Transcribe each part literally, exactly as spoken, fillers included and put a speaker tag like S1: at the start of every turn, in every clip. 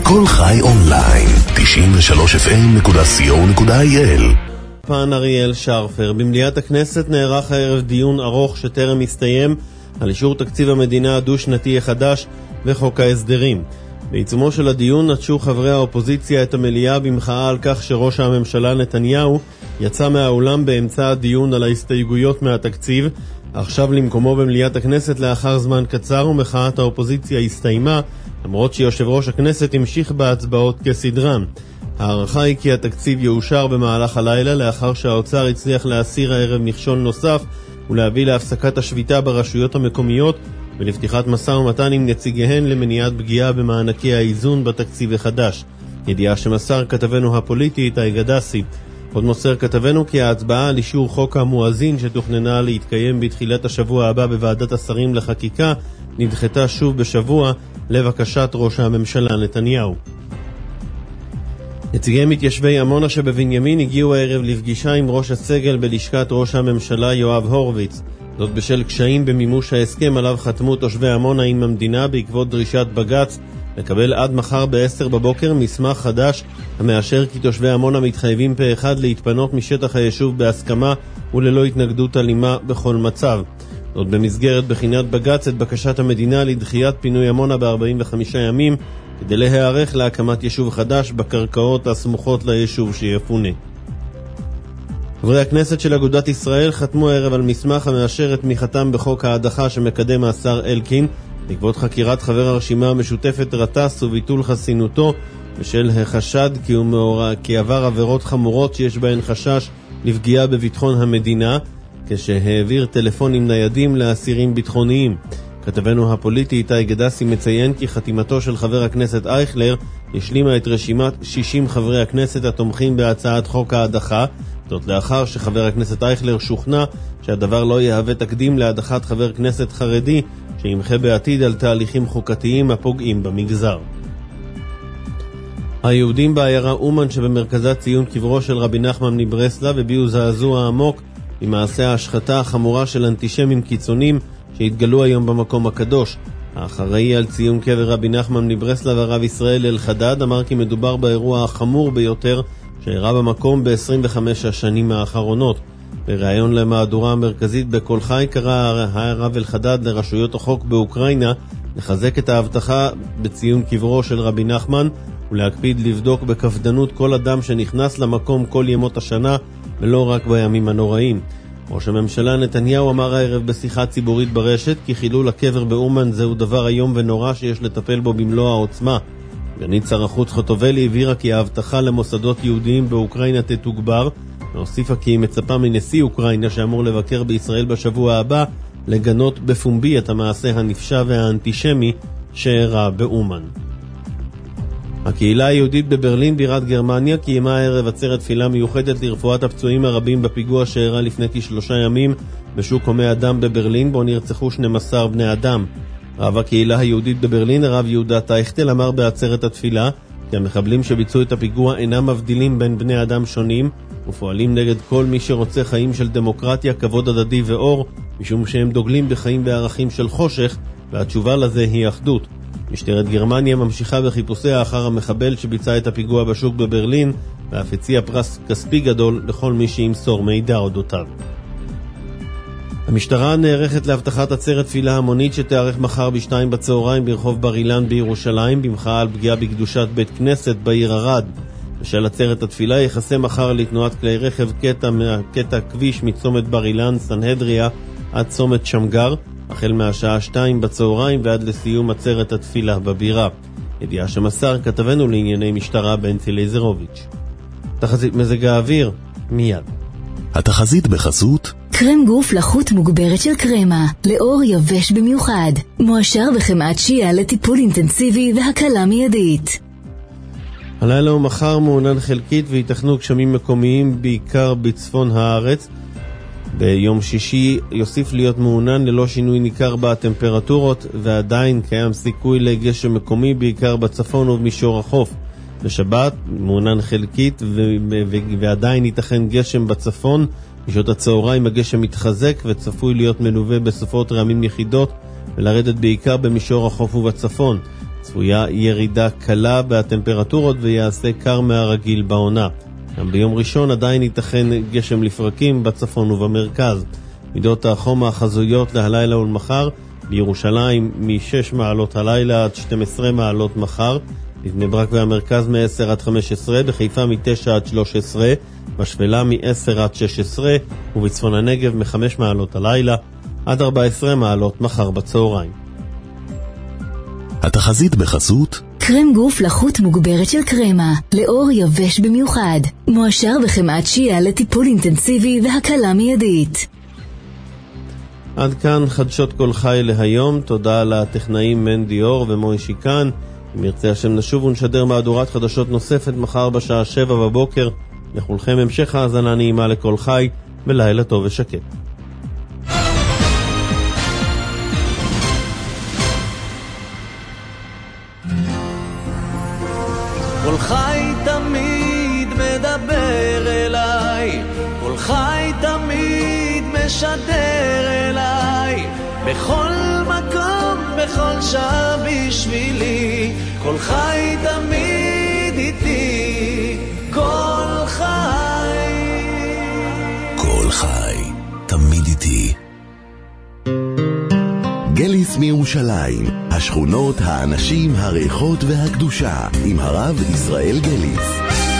S1: כל חי אונליין, תשעים ושלוש אף אם נקודה סי או נקודה איי אל.
S2: פן אריאל שרפר. במליאת הכנסת נערך הערב דיון ארוך שטרם הסתיים על אישור תקציב המדינה הדו-שנתי החדש וחוק ההסדרים. בעיצומו של הדיון נטשו חברי האופוזיציה את המליאה במחאה על כך שראש הממשלה נתניהו יצא מהאולם באמצע הדיון על ההסתייגויות מהתקציב. עכשיו למקומו במליאת הכנסת לאחר זמן קצר, ומחאת האופוזיציה הסתיימה, למרות שיושב ראש הכנסת המשיך בהצבעות כסדרן. הערכה היא כי התקציב יאושר במהלך הלילה, לאחר שהאוצר הצליח להסיר הערב מכשול נוסף ולהביא להפסקת השביתה ברשויות המקומיות ולפתיחת משא ומתן עם נציגיהן למניעת פגיעה במענקי האיזון בתקציב החדש. ידיעה שמסר כתבנו הפוליטי איתי גדסי. עוד מוסר כתבנו כי ההצבעה על אישור חוק המואזין שתוכננה להתקיים בתחילת השבוע הבא בוועדת השרים לחקיקה נדחתה שוב בשבוע לבקשת ראש הממשלה נתניהו. נציגי מתיישבי עמונה שבבנימין הגיעו הערב לפגישה עם ראש הסגל בלשכת ראש הממשלה יואב הורביץ. זאת בשל קשיים במימוש ההסכם עליו חתמו תושבי עמונה עם המדינה בעקבות דרישת בג"ץ לקבל עד מחר ב-עשר בבוקר מסמך חדש המאשר כי תושבי עמונה מתחייבים פה אחד להתפנות משטח היישוב בהסכמה וללא התנגדות אלימה בכל מצב. זאת במסגרת בחינת בג"ץ את בקשת המדינה לדחיית פינוי עמונה ב-ארבעים וחמישה ימים כדי להיערך להקמת יישוב חדש בקרקעות הסמוכות ליישוב שיפונה. חברי הכנסת של אגודת ישראל חתמו הערב על מסמך המאשר את תמיכתם בחוק ההדחה שמקדם השר אלקין בעקבות חקירת חבר הרשימה המשותפת רטס וביטול חסינותו בשל החשד כי הוא מעורב, כי עבר עבירות חמורות שיש בהן חשש לפגיעה בביטחון המדינה כשהעביר טלפונים ניידים לאסירים ביטחוניים. כתבנו הפוליטי איתי גדסי מציין כי חתימתו של חבר הכנסת אייכלר השלימה את רשימת שישים חברי הכנסת התומכים בהצעת חוק ההדחה, זאת לאחר שחבר הכנסת אייכלר שוכנע שהדבר לא יהווה תקדים להדחת חבר כנסת חרדי שימחה בעתיד על תהליכים חוקתיים הפוגעים במגזר. היהודים בעיירה אומן שבמרכזת ציון קברו של רבי נחמן מברסלב הביעו זעזוע עמוק ממעשה ההשחתה החמורה של אנטישמים קיצונים שהתגלו היום במקום הקדוש. האחראי על ציון קבר רבי נחמן מברסלב, הרב ישראל אלחדד, אמר כי מדובר באירוע החמור ביותר שאירע במקום ב-עשרים וחמש השנים האחרונות. בריאיון למהדורה המרכזית בכל חי קרא הרב אלחדד לרשויות החוק באוקראינה לחזק את ההבטחה בציון קברו של רבי נחמן ולהקפיד לבדוק בקפדנות כל אדם שנכנס למקום כל ימות השנה ולא רק בימים הנוראים. ראש הממשלה נתניהו אמר הערב בשיחה ציבורית ברשת כי חילול הקבר באומן זהו דבר היום ונורא שיש לטפל בו במלוא העוצמה. סגנית שר החוץ חוטובלי הבהירה כי ההבטחה למוסדות יהודיים באוקראינה תתוגבר, והוסיפה כי היא מצפה מנשיא אוקראינה שאמור לבקר בישראל בשבוע הבא לגנות בפומבי את המעשה הנפשע והאנטישמי שאירע באומן. הקהילה היהודית בברלין בירת גרמניה קיימה הערב עצרת תפילה מיוחדת לרפואת הפצועים הרבים בפיגוע שאירע לפני כשלושה ימים בשוק הומי אדם בברלין, בו נרצחו שנים עשר בני אדם. רב הקהילה היהודית בברלין, הרב יהודה טייכטל, אמר בעצרת התפילה כי המחבלים שביצעו את הפיגוע אינם מבדילים בין בני אדם שונים ופועלים נגד כל מי שרוצה חיים של דמוקרטיה, כבוד הדדי ואור, משום שהם דוגלים בחיים בערכים של חושך, והתשובה לזה היא אחדות. משטרת גרמניה ממשיכה בחיפושיה אחר המחבל שביצע את הפיגוע בשוק בברלין, ואף הציע פרס כספי גדול לכל מי שימסור מידע אודותיו. המשטרה נערכת להבטחת עצרת תפילה המונית שתארך מחר בשתיים בצהריים ברחוב בר אילן בירושלים במחאה על פגיעה בקדושת בית כנסת בעיר ערד. בשל עצרת התפילה יחסה מחר לתנועת כלי רכב קטע, קטע כביש מצומת בר אילן סנהדריה עד צומת שמגר החל מהשעה שתיים בצהריים ועד לסיום עצרת התפילה בבירה. ידיעה שמסר כתבנו לענייני משטרה בנצי לייזרוביץ'. תחזית מזג האוויר מיד.
S1: התחזית בחסות
S3: קרם גוף לחות מוגברת של קרמה, לאור יבש במיוחד, מואשר בחמאת שיעה לטיפול אינטנסיבי והקלה מיידית.
S2: הלילה ומחר מעונן חלקית ויתכנו גשמים מקומיים בעיקר בצפון הארץ. ביום שישי יוסיף להיות מעונן ללא שינוי ניכר בטמפרטורות, ועדיין קיים סיכוי לגשם מקומי בעיקר בצפון ובמישור החוף. בשבת מעונן חלקית ו- ו- ועדיין ייתכן גשם בצפון. בשעות הצהריים הגשם מתחזק וצפוי להיות מלווה בסופות רעמים יחידות ולרדת בעיקר במישור החוף ובצפון. צפויה ירידה קלה בטמפרטורות ויעשה קר מהרגיל בעונה. גם ביום ראשון עדיין ייתכן גשם לפרקים בצפון ובמרכז. מידות החום החזויות להלילה ולמחר: בירושלים מ-שש מעלות הלילה עד שתים עשרה מעלות מחר, בבני ברק והמרכז מ-עשר עד חמש עשרה, בחיפה מ-תשע עד שלוש עשרה, בשפלה מ-עשר עד שש עשרה, ובצפון הנגב מ-חמש מעלות הלילה עד ארבע עשרה מעלות מחר בצהריים.
S1: התחזית בחסות
S3: קרם גוף לחות מוגברת של קרמה, לאור יבש במיוחד, מועשר בחמאת שיעה לטיפול אינטנסיבי והקלה מיידית.
S2: עד כאן חדשות כל חי להיום. תודה לטכנאים מנדי אור ומוי שיקן. אם ירצה השם נשוב ונשדר מהדורת חדשות נוספת מחר בשעה שבע בבוקר. לכולכם המשך האזנה נעימה לכל חי ולילה טוב ושקט.
S4: כל חי תמיד מדבר אליי, כל חי תמיד משדר אליי, בכל מקום, בכל שעה בשבילי, כל חי תמיד איתי, כל חי.
S1: כל חי תמיד איתי. גליס מירושלים, השכונות, האנשים, הריחות והקדושה, עם הרב ישראל גליס.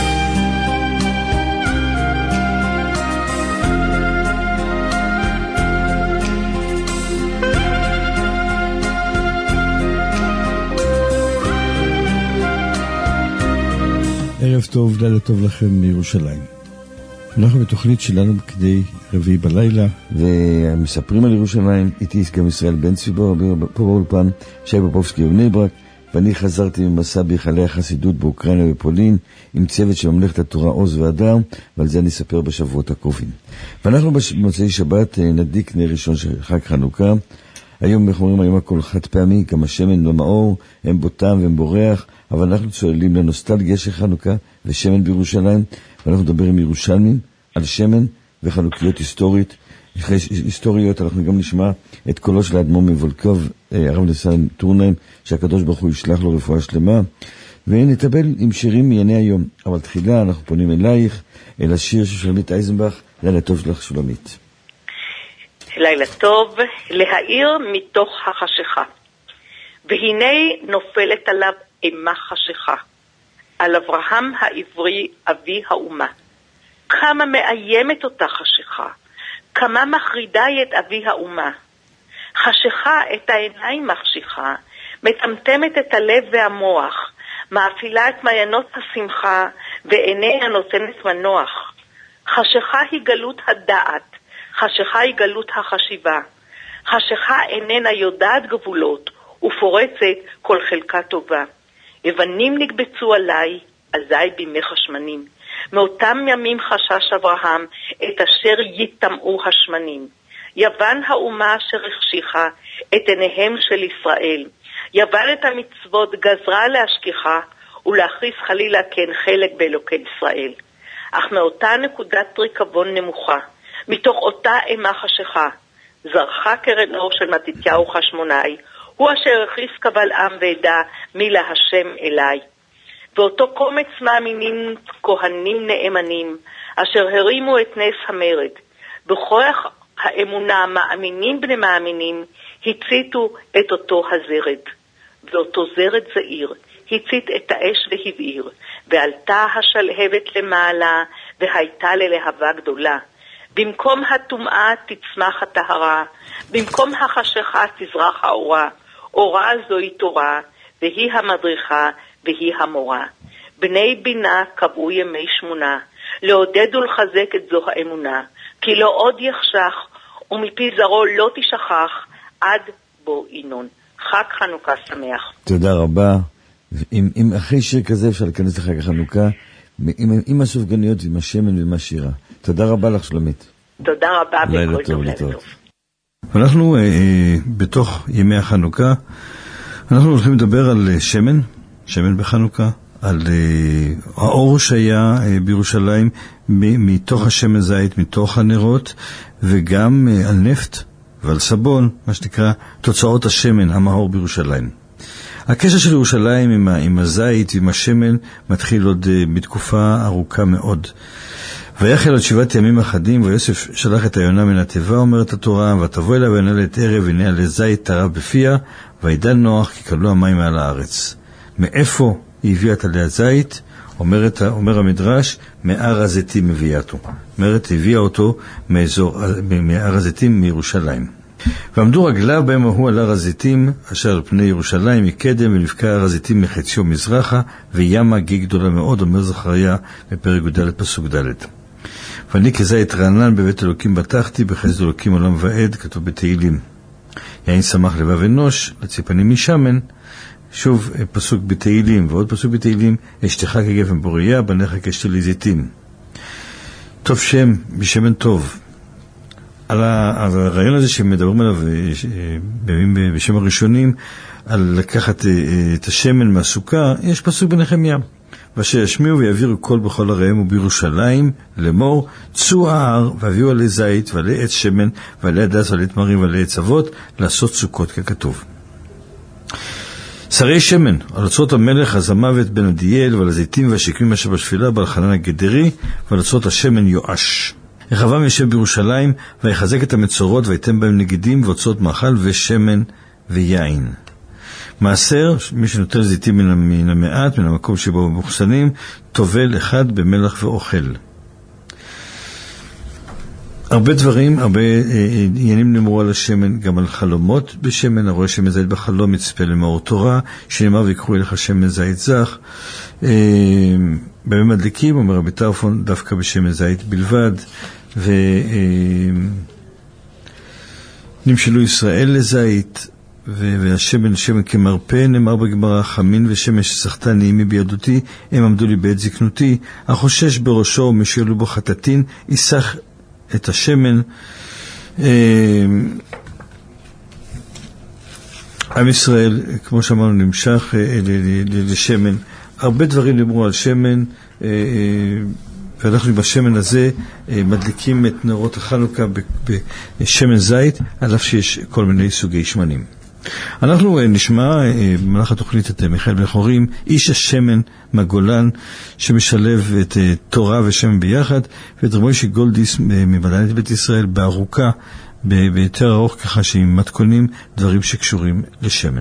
S5: ערב טוב, לילה טוב לכם מירושלים. אנחנו בתוכנית שלנו כדי רביעי בלילה, ומספרים על ירושלים. איתי גם ישראל בן צבי פה באולפן, שי פופובסקי ובני ברק, ואני חזרתי ממסע בהיכלי החסידות באוקראינה ופולין, עם צוות של ממלכת התורה עוז והדר, ועל זה אני אספר בשבועות הקרובים. ואנחנו במוצאי שבת נדליק נר ראשון של חג חנוכה. היום אנחנו אומרים היום הכל חד פעמי, גם השמן ומאור, הם בו טעם והם בו ריח, אבל אנחנו צוללים לנוסטלגיה של חנוכה ושמן בירושלים, ואנחנו נדבר עם ירושלמים על שמן וחנוכיות היסטורית, היסטוריות. אנחנו גם נשמע את קולו של האדמו"ר מוולקוב, הרב ניסן טורנהיים, שהקדוש ברוך הוא ישלח לו רפואה שלמה, ונטפל עם שירים מענייני היום. אבל תחילה אנחנו פונים אלייך, אל השיר של שולמית אייזנבך. לילה טוב שלך שולמית.
S6: לילה טוב. להאיר מתוך החשיכה, והנה נופלת עליו אימה חשיכה, על אברהם העברי אבי האומה. כמה מאיימת אותה חשיכה, כמה מחרידה את אבי האומה. חשיכה את העיניים מחשיכה, מטמטמת את הלב והמוח, מאפילה את מעיינות השמחה, ועיניה נותנת מנוח. חשיכה היא גלות הדעת, חשיכה היא גלות החשיבה. חשיכה איננה יודעת גבולות, ופורצת כל חלקה טובה. יוונים נקבצו עליי, אזי בימי חשמנים. מאותם ימים חשש אברהם, את אשר יטמעו השמנים. יוון האומה אשר החשיכה את עיניהם של ישראל. יוון את המצוות גזרה להשכיחה, ולהכריס חלילה כן חלק באלוקי ישראל. אך מאותה נקודת ריקבון נמוכה, מתוך אותה אימה חשיכה, זרחה קרן אור של מתתיהו חשמונאי, הוא אשר הכריס קבל עם ועדה מילה השם אליי. ואותו קומץ מאמינים כהנים נאמנים, אשר הרימו את נס המרד. בכוח האמונה מאמינים בני מאמינים, הציתו את אותו הזרד. ואותו זרד זעיר, הצית את האש והבעיר, ועלתה השלהבת למעלה, והייתה ללהבה גדולה. במקום הטומאה תצמח הטהרה, במקום החשיכה תזרח האורה. אורה זוהי תורה, והיא המדריכה, והיא המורה. בני בינה קבעו ימי שמונה, לעודד ולחזק את זו האמונה, כי לא עוד יחשך, ומפי זרו לא תשכח, עד בו ינון. חג חנוכה שמח.
S5: תודה רבה. עם, עם אחרי שיר כזה אפשר להיכנס לחג החנוכה, עם, עם הסופגניות ועם השמן ועם השירה. תודה רבה לך שלומית.
S6: תודה רבה.
S5: לילה טוב, לילה טוב. אנחנו אה, אה, בתוך ימי החנוכה, אנחנו הולכים לדבר על אה, שמן, שמן בחנוכה, על אה, האור שהיה אה, בירושלים, מ- מתוך השמן זית, מתוך הנרות, וגם אה, על נפט ועל סבון, מה שנקרא תוצאות השמן, המאור בירושלים. הקשר של ירושלים עם, עם הזית ועם השמן מתחיל עוד בתקופה ארוכה מאוד. ויחל עוד שבעת ימים אחדים, ויוסף שלח את היונה מן התיבה, אומרת התורה, ותבוא אליו ונלת ערב, הנה עלי זית טרף בפיה, וידע נוח כי קבלו המים מעל הארץ. מאיפה היא הביאה את עלי הזית? אומרת, אומר המדרש, מהר הזיתים מביאתו. אומרת, הביאה אותו מאזור, מהר הזיתים מירושלים. ועמדו רגליו בהם הוא על הר הזיתים, אשר על פני ירושלים מקדם, ונבקע הר הזיתים מחציו מזרחה, וימה גיא גדולה מאוד, אומר זכריה בפרק ג' פסוק ד'. ואני כזית רענן בבית אלוקים בטחתי, בחסד אלוקים עולם ועד, כתוב בתהילים. יין שמח לבב אנוש, לציפנים משמן, שוב פסוק בתהילים, ועוד פסוק בתהילים, אשתך כגפן פוריה, בניך כשתלי זיתים. טוב שם, בשמן טוב. על הרעיון הזה שמדברים עליו בשם הראשונים, על לקחת את השמן מהסוכה, יש פסוק בנחמיה. ואשר ישמיעו ויעבירו קול בכל עריהם ובירושלים לאמור, צאו ההר והביאו עלי זית ועלי עץ שמן ועלי הדס ועלי תמרים ועלי עץ אבות, לעשות סוכות ככתוב. שרי שמן, על אוצרות המלך הזמוות בן עדיאל, ועל הזיתים והשקמים אשר בשפילה, בעל חנן הגדרי, ועל אוצרות השמן יואש. רחבעם יושב בירושלים, ויחזק את המצורות, ויתן בהם נגידים, ואוצרות מאכל ושמן ויין. מעשר, מי שנוטל זיתים מן, מן המעט, מן המקום שבו מוחסנים, טובל אחד במלח ואוכל. הרבה דברים, הרבה אה, עניינים נאמרו על השמן, גם על חלומות בשמן, הרואה שמן זית בחלום, מצפה למאור תורה, שנאמר ויקחו אליך שמן זית זך. אה, בימים מדליקים, אומר רבי טרפון, דווקא בשמן זית בלבד, ונמשלו אה, ישראל לזית, והשמן שמן כמרפא, נאמר בגמרא, חמין ושמן שסחתה נעימי בידותי, הם עמדו לי בעת זקנותי, החושש בראשו ומשאלו בו חטטין, יסח את השמן. עם ישראל, כמו שאמרנו, נמשך לשמן. הרבה דברים נאמרו על שמן, ואנחנו בשמן הזה מדליקים את נרות החנוכה בשמן זית, על אף שיש כל מיני סוגי שמנים. אנחנו נשמע במהלך התוכנית את מיכאל בן חורין, איש השמן מהגולן, שמשלב את תורה ושמן ביחד, ואת רב מוישה גולדיס ממדענית בית ישראל בארוכה, ביותר ארוך, ככה שעם מתכונים דברים שקשורים לשמן.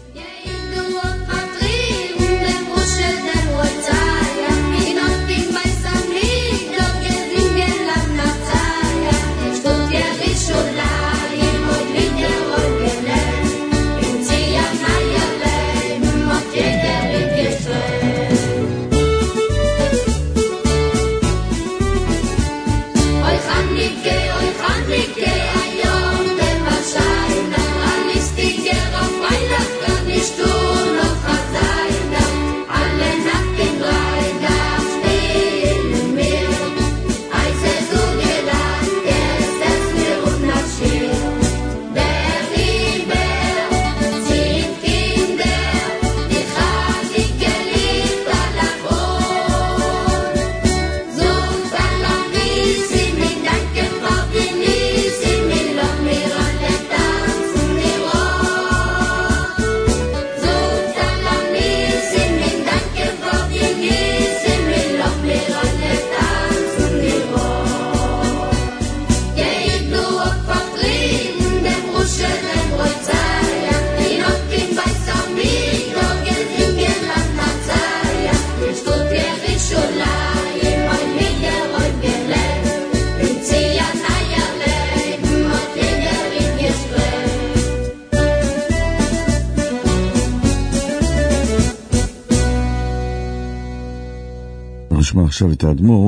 S5: נשמע עכשיו את האדמו"ר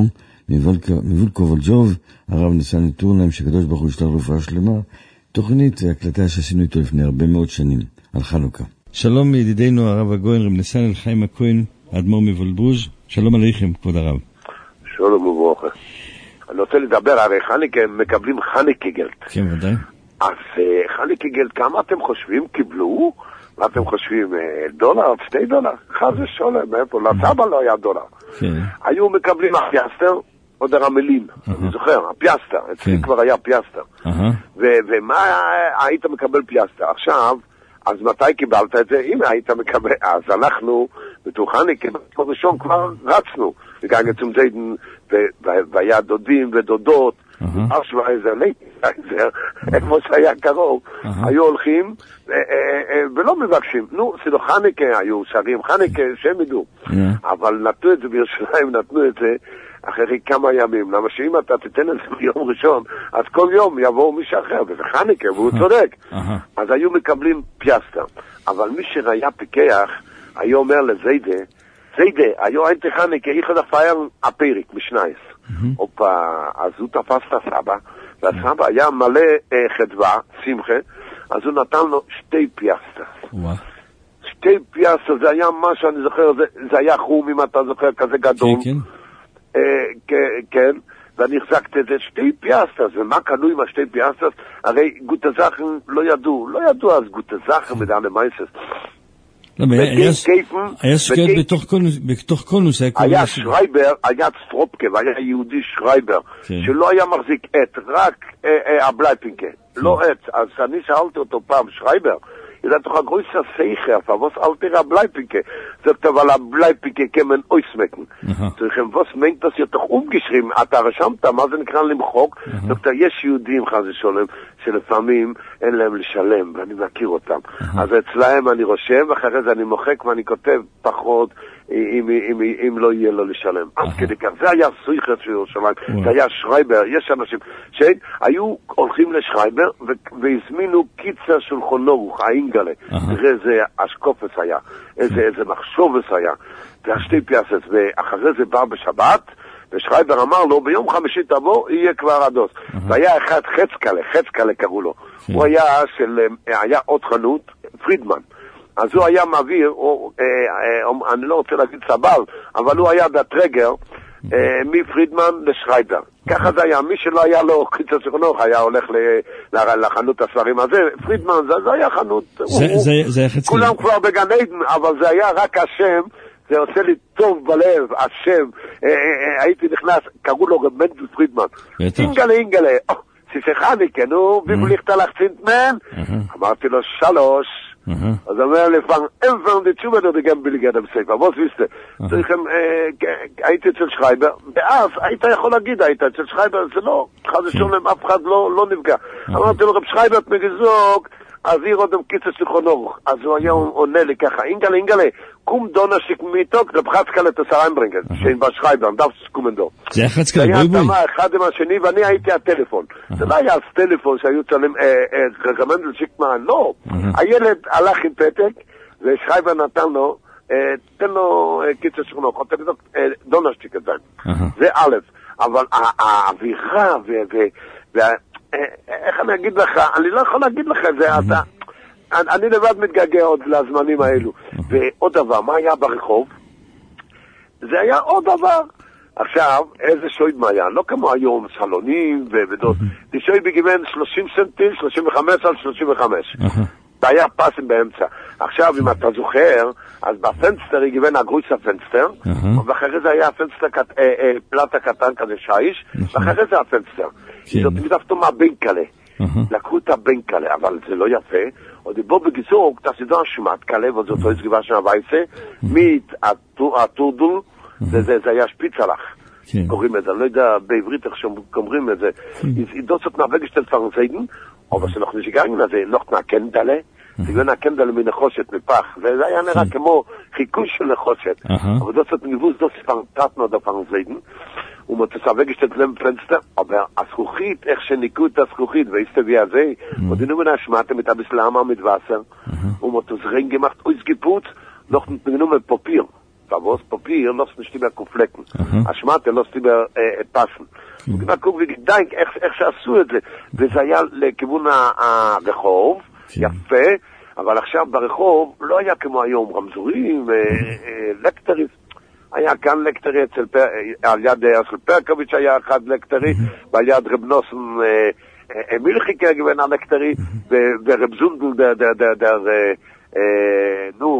S5: מוולקובלג'וב, הרב ניסן טורנהיים, שקדוש ברוך הוא ישלח רפואה שלמה. תוכנית הקלטה שעשינו איתו לפני הרבה מאוד שנים על חנוכה. שלום ידידינו הרב הגויין רב ניסן חיים הכהן, האדמו"ר מוולקובלג'וב. שלום עליכם כבוד הרב.
S7: שלום וברכה. אני רוצה לדבר, הרי חנוכה הם מקבלים חנוכגלד.
S5: כן, ודאי.
S7: אז חנוכגלד, כמה אתם חושבים קיבלו? מה אתם חושבים, דולר, שתי דולר? חס ושלום, מאיפה? לסבא לא היה דולר. היו מקבלים הפיאסטר, עוד הרמלים, אני זוכר, הפיאסטר, אצלי כבר היה פיאסטר. ומה היית מקבל פיאסטר? עכשיו, אז מתי קיבלת את זה? הנה, היית מקבל. אז אנחנו, בתור חניקה, בראשון כבר רצנו. וגם יצום זיידן, והיה דודים ודודות, אשווה איזה לייטייזר, איפה שהיה קרוב, היו הולכים ולא מבקשים. נו, סילו חניקה היו שרים, חניקה שהם ידעו. אבל נתנו את זה בירושלים, נתנו את זה אחרי כמה ימים. למה שאם אתה תיתן את זה ביום ראשון, אז כל יום יבואו מישהו אחר, וזה חניקה, והוא צודק. אז היו מקבלים פיאסטה. אבל מי שראה פיקח, היה אומר לזיידה, זיידה, היו אין תחניקה, איך עוד הפעל הפיריק משנייס. אופה, אז הוא תפס את הסבא, והסבא היה מלא חדווה, שמחה, אז הוא נתן לו שתי פיאסטה. שתי פיאסטה, זה היה מה שאני זוכר, זה היה חום, אם אתה זוכר, כזה גדול. כן, ואני החזקתי את זה שתי פיאסטה, ומה קנו עם השתי פיאסטה? הרי גוטה זכן לא ידעו, לא ידעו אז גוטה זכן מדען למייסס.
S5: היה סקט בתוך קונוס,
S7: היה שרייבר, היה סטרופקה, והיה יהודי שרייבר, שלא היה מחזיק עט, רק הבלייפינקה, לא עט. אז אני שאלתי אותו פעם, שרייבר, ידעת לך גרויסה סייכר, פבוס אלתר הבלייפינקה, זאת אבל הבלייפינקה כמן אויסמקן. צריכים ווס מנטס יתוך אומגשרים, אתה רשמת, מה זה נקרא למחוק? זאת יש יהודים חזי שולם, שלפעמים אין להם לשלם, ואני מכיר אותם. אז אצלהם אני רושם, ואחרי זה אני מוחק ואני כותב פחות, אם, אם, אם לא יהיה לו לשלם. אז כדי כך, זה היה סויכר של ירושלים, זה היה שרייבר, יש אנשים שהיו הולכים לשרייבר והזמינו קיצר של חונורוך, האינגלה, תראה איזה אשקופס היה, איזה, איזה מחשובס היה, והשתי פיאסס, ואחרי זה בא בשבת, ושרייבר אמר לו, ביום חמישי תבוא, יהיה כבר הדוס. והיה אחד חצקלה, חצקלה קראו לו, הוא היה של, היה עוד חנות, פרידמן. אז הוא היה מעביר, או, אה, אה, אני לא רוצה להגיד סבל, אבל הוא היה בטרגר אה, מפרידמן לשרייבר. ככה זה היה, מי שלא היה לו קיצר שכנוך, היה הולך לחנות הספרים הזה. פרידמן, זה, זה היה חנות,
S5: זה,
S7: הוא,
S5: זה, זה היה חצי.
S7: כולם כבר בגן עדן, אבל זה היה רק השם, זה עושה לי טוב בלב, השם. אה, אה, הייתי נכנס, קראו לו רמנדל פרידמן. אינגלה, אינגלה, או, סיסחניקה, נו, ביבליכת לך צינטמן? אמרתי לו, שלוש. אז אומר לי, פעם, אין פעם דצ'ובה דו דגם בליגת המסייפה, בוס ויסטה, צריכים, הייתי אצל שרייבר, ואז היית יכול להגיד, היית אצל שרייבר, זה לא, חזי שולם, אף אחד לא נפגע. אמרתי לו, רב שרייבר מגזוק, אז היא רודם קיצה שכונור, אז הוא היה עונה לי ככה, אינגלה, אינגלה, קום דונה שקמיתוק, רב חצקלה תסריימברינגל, שאין בה שרייבר, דף סקומנדו.
S5: זה היה חצקלה, בוי בוי.
S7: זה היה תמה אחד עם השני, ואני הייתי הטלפון. זה לא היה טלפון שהיו צלם, רמנדל שיקמן, לא. הילד הלך עם פתק, ושרייבר נתן לו, תן לו קיצה שכונור, תן לו דונה שקמיתוק. זה א', אבל האווירה, איך אני אגיד לך, אני לא יכול להגיד לך את זה, אתה... אני לבד מתגעגע עוד לזמנים האלו. ועוד דבר, מה היה ברחוב? זה היה עוד דבר. עכשיו, איזה שויד מה היה? לא כמו היום, סלונים ודוד. זה שויד בגיוון שלושים סנטים, שלושים וחמש על שלושים וחמש. זה היה פסים באמצע. עכשיו, אם אתה זוכר, אז בפנסטר יגיוון הגרויס הפנסטר, ואחרי זה היה הפנסטר, פלטה קטן כזה שיש, ואחרי זה הפנסטר. זאת מתאפתו מהבנקלה. לקחו את הבנקלה, אבל זה לא יפה. עוד בו בגזור, תעשידו השמט קלה, וזאת לא הסגיבה של הווייסה, מית הטורדול, זה היה שפיצלח. קוראים את זה, אני לא יודע בעברית איך שאומרים את זה. ידוצות מהווגשטל פרנסיידן, אבל שאנחנו שגעים לזה, נוח מהקנדלה, זה גאון הקנדלה מנחושת, מפח, וזה היה נראה כמו חיקוי של נחושת. אבל דוצות ניבוס דוס פרנטטנו דה פרנסיידן, ומתסווג את להם פנסטר, אבל הזכוכית, איך שניקו את הזכוכית, והסתביע הזה, ודינו מן השמעתם את הבסלאמה מדווסר, ומתסרין גמחת אויס גיפוץ, לא נתנו מפופיר, פבוס פופיר, לא סנשתי מהקופלקן, השמעתם לא סנשתי בפסן. וגנקו וגדיינק, איך שעשו את זה, וזה היה לכיוון הרחוב, יפה, אבל עכשיו ברחוב לא היה כמו היום רמזורים, לקטרים, היה כאן לקטרי אצל פר... על יד אצל פרקוביץ' היה אחד לקטרי, ועל יד רב נוסן אמיל חיקר גוון הלקטרי, ורב זונדל דר, דר, דר, דר, נו,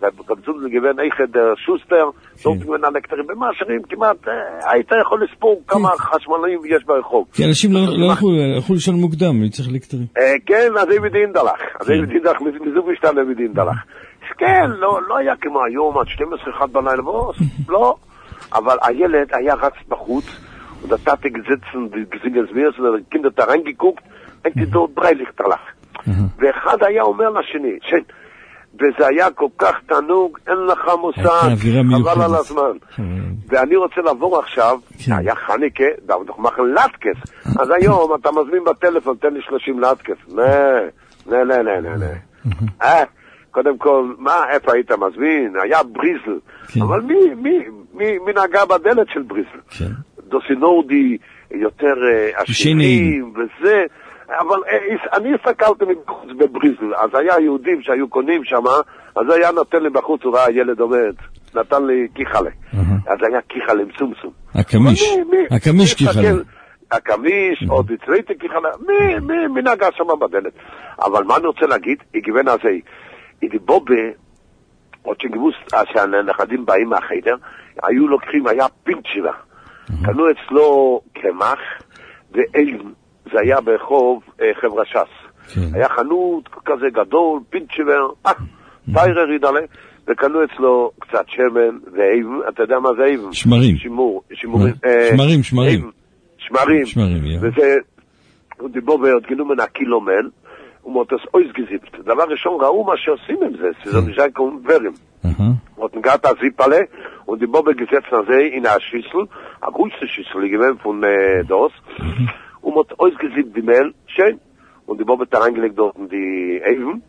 S7: ובקבצות לגוון איכד שוסטר, דורט גוון אלקטרים, במאשרים כמעט, היית יכול לספור כמה חשמלאים יש ברחוב.
S5: כי אנשים לא הלכו לישון מוקדם, אני צריך אלקטרים. כן,
S7: אז איבד אינדלך, אז איבד אינדלך, מזוג משתן איבד אינדלך. כן, לא היה כמו היום, עד שתים עשרה אחד בלילה, לא, אבל הילד היה רץ בחוץ, und das hatte gesetzen, die gesingen es mir, und die Kinder da reingeguckt, und die dort drei Lichterlach. ואחד היה אומר לשני, שן, וזה היה כל כך תענוג, אין לך מושג, חבל על הזמן. ואני רוצה לעבור עכשיו, היה חניקה, אנחנו מאכל לטקס, אז היום אתה מזמין בטלפון, תן לי שלושים לטקס. נה, נה, נה, נה, נה, נה. קודם כל, מה, איפה היית מזמין? היה בריזל. אבל מי, מי, מי, מי נגע בדלת של בריזל? דוסינורדי, יותר עשירים וזה, אבל אני הסתכלתי מבחוץ בבריזל, אז היה יהודים שהיו קונים שם, אז היה נותן לי בחוץ, הוא ראה ילד עומד, נתן לי כיחלה, אז היה כיחלה עם סומסום.
S5: הקמיש, הקמיש כיחלה.
S7: הקמיש, עוד הצריתי כיחלה, מי נגע שם בדלת. אבל מה אני רוצה להגיד, הגיוון הזה, בובה, עוד שגיבוס, שהנכדים באים מהחדר, היו לוקחים, היה פינצ'יבה, קנו אצלו קמח ואל, זה היה ברחוב חברה שס. היה חנות כזה גדול, פינצ'יבר, אה, טיירר ידעלה, וקנו אצלו קצת שמן ואיב, אתה יודע מה זה איב?
S5: שמרים.
S7: שימור,
S5: שימורים. שמרים, שמרים.
S7: שמרים. שמרים, יא. וזה, הוא דיבור ועוד גינו מנה קילומן, ומותס אויס גזיפט. דבר ראשון ראו מה שעושים עם זה, שזה נשאר כמו ורים. Und dann gab es Zippale und die Bobbe gesetzt nach See in der Schüssel, eine größte Schüssel, die gewinnt von äh, das, und hat ausgesiebt die Mehl, schön, und die Bobbe hat da reingelegt dort in die Even,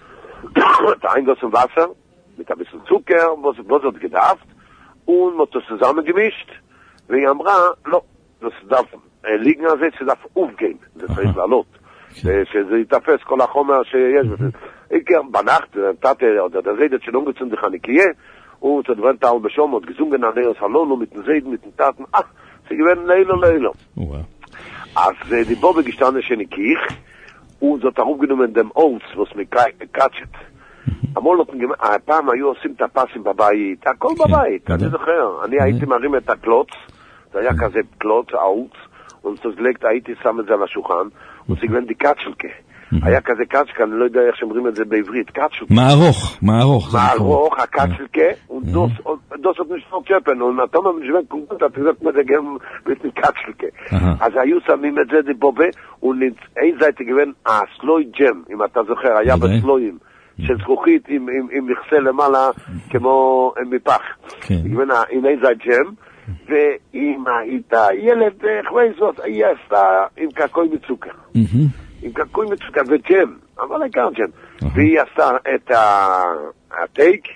S7: da reingossen Wasser, mit ein bisschen Zucker, was, was hat gedacht, und hat das zusammengemischt, wie ich amra, no, das darf äh, liegen an See, das darf aufgehen, das ist לעלות, שזה יתפס כל החומר שיש בזה. בנחת, תתה, oder der redet schon ungezündet Chanikie, und es wird auch beschommt, gesungen an Neos Halolo, mit den Seiden, mit den Taten, ach, sie gewinnen Leilo, Leilo. Als die Bobbe gestanden ist in die Kirche, und sie hat auch aufgenommen dem Olz, was mit Katschet. המון נותנים, הפעם היו עושים את הפסים בבית, הכל בבית, אני זוכר, אני הייתי מרים את הקלוץ, זה היה כזה קלוץ, העוץ, וסגלקת, הייתי שם את זה על השולחן, וסגלן די קאצ'לקה. היה כזה קאצ'לקה, אני לא יודע איך שאומרים את זה בעברית, קאצ'לקה.
S5: מערוך, מערוך.
S7: מערוך, הקאצ'לקה, ודוס עוד נשפוק צ'פן, ונתום המשווה קומפות, אתה יודעת מה זה גם בעצם קאצ'לקה. אז היו שמים את זה די בובה, ואין זה הייתי גוון, הסלוי ג'ם, אם אתה זוכר, היה בסלויים. של זכוכית עם מכסה למעלה כמו מפח. עם איזה ג'ם, ואם היית ילד חווי זאת, היא עשתה עם קעקוי מצוקה. עם קעקוי מצוקה וג'ם, אבל העיקר ג'ם. והיא עשתה את הטייק,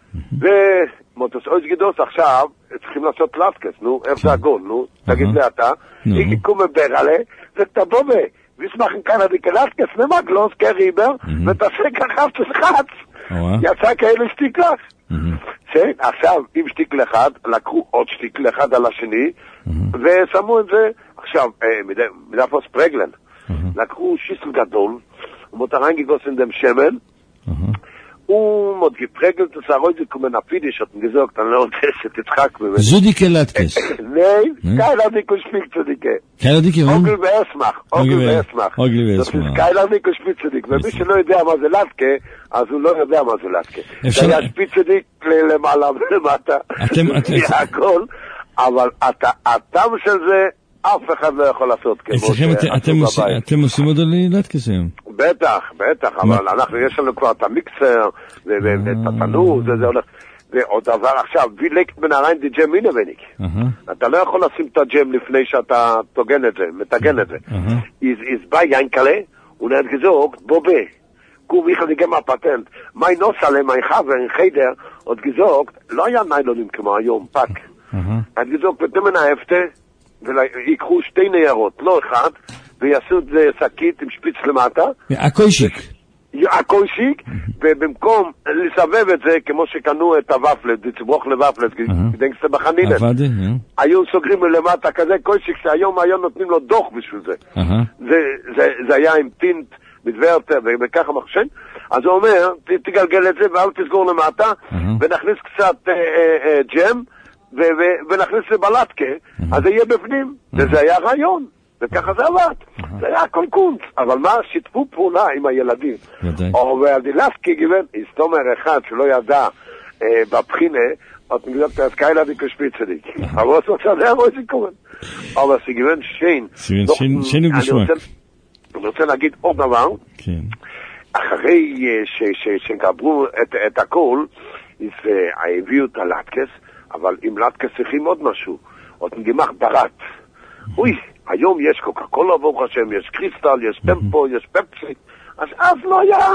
S7: ומוטוס אויס גדוס עכשיו צריכים לעשות לטקס, נו, איך זה הגול, נו, תגיד לי אתה, היא קומה ברלה, ותבובה. Wir machen keiner die Gelaskes, nimm mal Gloss, Geriber, mit der Finger auf das Ratz. יצא כאלה שתיקלך. עכשיו, עם שתיקל אחד, לקחו עוד שתיקל אחד על השני, ושמו את זה, עכשיו, מדפוס פרגלן, לקחו שיסל גדול, ומותרן גגוסן דם שמן, ומות גפרגלת שערוי זה כמו נפידיש, אתם גזוקת, אני לא רוצה שתצחק ממנו.
S5: זודיקה לטקס.
S7: נאי, קיילרניק ושפיק צודיקה.
S5: קיילרניק ירון?
S7: אוגל ואסמך, אוגל ואסמך.
S5: אוגל ואסמך.
S7: זה קיילרניק ושפיק צודיק, ומי שלא יודע מה זה לטקה, אז הוא לא יודע מה זה לטקה. זה היה שפיק צודיק למעלה ולמטה.
S5: אתם, אתם.
S7: זה הכל, אבל הטעם של זה, אף אחד לא יכול לעשות כמו שעשו בבית.
S5: אתם עושים עוד עלי לטקס היום?
S7: בטח, בטח, אבל אנחנו, יש לנו כבר את המיקסר, ואת התנור, זה הולך, ועוד דבר עכשיו, wie legt man rein die Gem inwendig? אתה לא יכול לשים את הג'ם לפני שאתה תוגן את זה, מתגן את זה. is bei Jankale, und er hat gesagt, Bobbe, guck, ich habe gemacht Patent, mein Nossale, mein Chaver in Cheder, hat gesagt, לא היה ניילונים כמו היום, פאק. hat gesagt, ותמן ההפתה, ויקחו שתי ניירות, לא אחד, ויעשו את זה שקית עם שפיץ למטה.
S5: הקוישיק.
S7: הקוישיק, ובמקום לסבב את זה, כמו שקנו את הוואפלט, לצבוך לוואפלט, כדי שזה בחנילת. היו סוגרים למטה כזה קוישיק, שהיום היום נותנים לו דוח בשביל זה. זה היה עם טינט, מדוורטר, וככה מחשן. אז הוא אומר, תגלגל את זה ואל תסגור למטה, ונכניס קצת ג'ם, ונכניס לבלטקה, אז זה יהיה בפנים, וזה היה רעיון, וככה זה עבד. זה היה כל קונץ, אבל מה, שיתפו פעולה עם הילדים. או והדילסקי גיוון, הסתומר אחד שלא ידע בבחינה, hat mir gesagt, das keiner die Gespitze. Aber was soll der wohl sie kommen? Aber sie gewinnt schön.
S5: Sie gewinnt schön und Geschmack.
S7: אני רוצה להגיד עוד דבר.
S5: כן.
S7: אחרי שגברו את הכל, הביאו את הלטקס, אבל עם לטקס צריכים עוד משהו. עוד נגמח ברת. אוי, היום יש קוקה קולה ברוך השם, יש קריסטל, יש טמפו, יש פפסי. אז אז לא היה.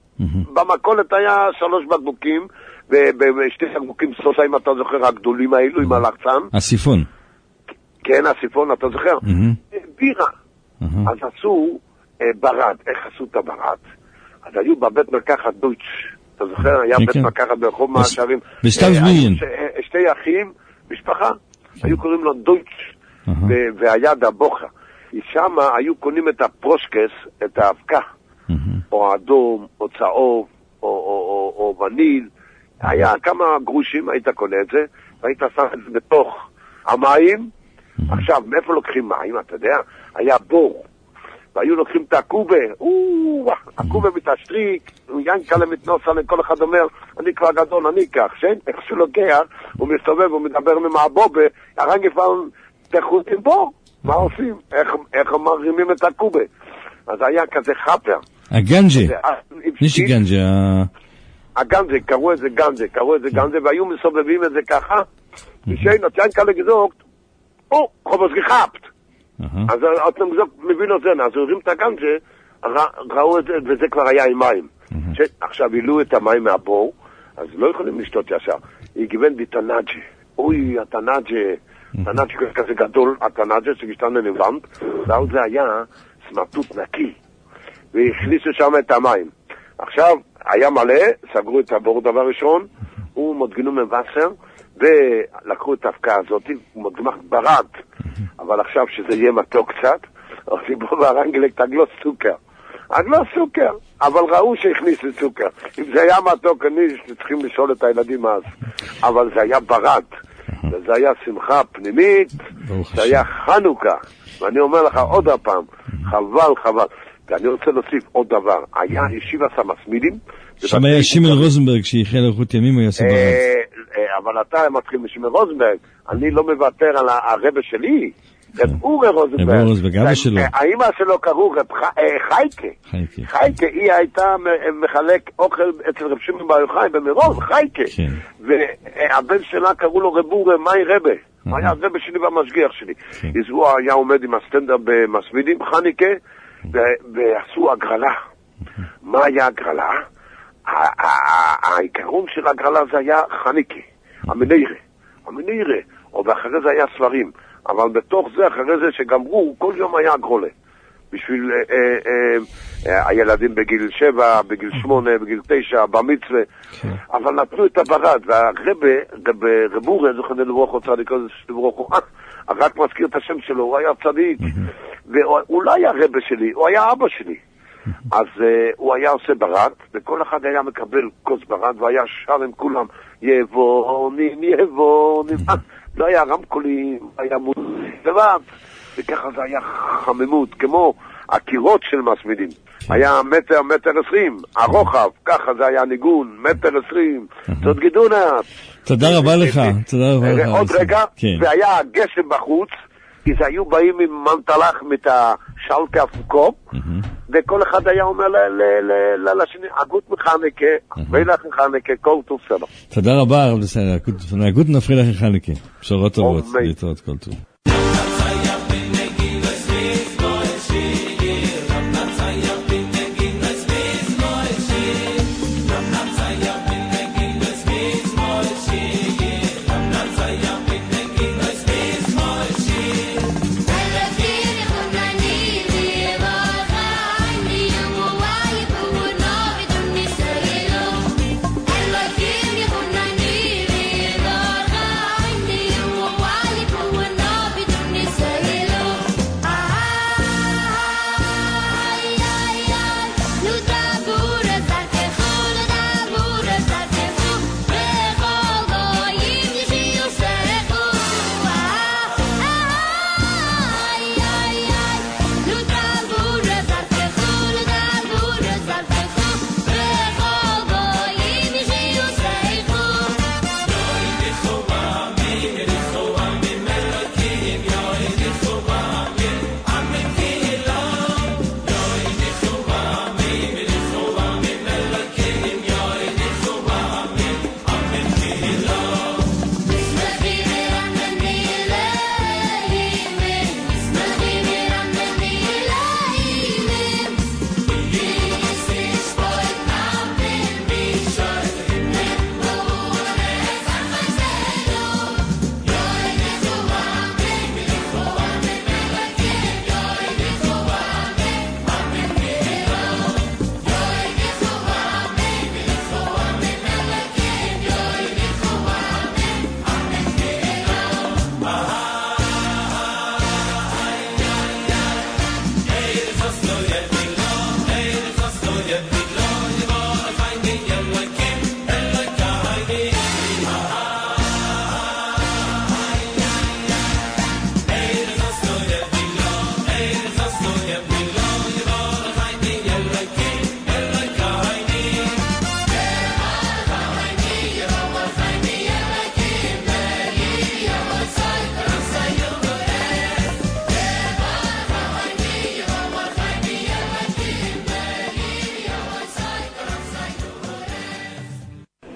S7: במכולת היה שלוש בקבוקים, ובשתי בקבוקים סוסה, אם אתה זוכר, הגדולים האלו עם הלחצן.
S5: הסיפון.
S7: כן, הסיפון, אתה זוכר? בירה. אז עשו ברד. איך עשו את הברד? אז היו בבית מרקחת דויטש. אתה זוכר? היה בית מרקחת ברחוב מהשערים.
S5: בשטב זמיין.
S7: שתי אחים, משפחה, היו קוראים לו דויטש. והיד הבוכה. שם היו קונים את הפרושקס, את האבקה. או אדום, או צהוב, או וניל. היה כמה גרושים, היית קונה את זה, והיית שם את זה בתוך המים. עכשיו, מאיפה לוקחים מים? אתה יודע? היה בור. והיו לוקחים את הקובה. הקובה מתשטריק, ינקה למתנוסה, כל אחד אומר, אני כבר גדול, אני כך. איך שהוא לוקח, הוא מסתובב, הוא מדבר עם הבובה, הרנגי פעם תחוץ עם בור. מה עושים? איך מרימים את הקובה? אז היה כזה חפר.
S5: הגנג'ה. נישי גנג'ה.
S7: הגנג'ה, קראו את זה גנג'ה, קראו את זה גנג'ה, והיו מסובבים את זה ככה, ושאין, את ינקה לגזוק, או, חובס גחפת. אז אתם מבין את זה, אז הורים את הגנג'ה, ראו את זה, וזה כבר היה עם מים. עכשיו הילאו את המים מהבור, אז לא יכולים לשתות ישר. היא גיוון בתנאג'ה. אוי, התנאג'ה, תנאג'ה כזה גדול, התנאג'ה שגשתן לנבלנד, ואז זה היה סמטות נקי. והכניסו שם את המים. עכשיו, היה מלא, סגרו את הבור דבר ראשון, הוא מודגנו מבשר, ולקחו את ההפקה הזאת, הוא מודגמח ברד, אבל עכשיו שזה יהיה מתוק קצת, עושים בו ברנגלק את הגלוס סוכר. הגלוס סוכר, אבל ראו שהכניסו סוכר. אם זה היה מתוק, אני צריכים לשאול את הילדים אז. אבל זה היה ברד, וזה היה שמחה פנימית, זה היה חנוכה. ואני אומר לך עוד הפעם, חבל, חבל. ואני רוצה להוסיף עוד דבר. היה ישיבה סמסמידים.
S5: שם היה שימל רוזנברג שהחל ארוחות ימים, הוא יעשה ברד.
S7: אבל אתה מתחיל משימל רוזנברג. אני לא מוותר על הרבה שלי. רב אורי רוזנברג.
S5: רב רוזנברג, אבא שלו.
S7: האמא שלו קראו רב חייקה. חייקה, היא הייתה מחלק אוכל אצל רב שמעון בר יוחאי במירון, חייקה. והבן שלה קראו לו רב אורי מאי רבה. היה רבה שלי והמשגיח שלי. אז הוא היה עומד עם הסטנדר במסמידים, חניקה, ועשו הגרלה. מה היה הגרלה? העיקרון של הגרלה זה היה חניקה, המנירה, המנירה, או ואחרי זה היה ספרים, אבל בתוך זה, אחרי זה שגמרו, כל יום היה הגרולה, בשביל הילדים בגיל שבע, בגיל שמונה, בגיל תשע, במצווה, אבל נתנו את הברד, והרבה, רב אורי, זוכר לברוכו צדיק, לברוכו, רק מזכיר את השם שלו, הוא היה צדיק, והוא לא היה רבה שלי, הוא היה אבא שלי. אז uh, הוא היה עושה ברד, וכל אחד היה מקבל כוס ברד, והיה שר עם כולם, יבונים, יבונים, לא היה רמקולים, היה מוזיק, וככה זה היה חממות, כמו הקירות של מסמידים. היה מטר, מטר עשרים, הרוחב, ככה זה היה ניגון, מטר עשרים, זאת גידונה.
S5: תודה רבה לך, תודה רבה לך.
S7: עוד רגע, והיה גשם בחוץ, כי זה היו באים עם מנטלח מת השלקה הפוקו, וכל אחד היה אומר לשני, אגות מחנקה, ואילך מחנקה, כל טוב סלו.
S5: תודה רבה, רב לסיירה, אגות נפריע לך מחנקה. בשורות טובות, להתראות כל טוב.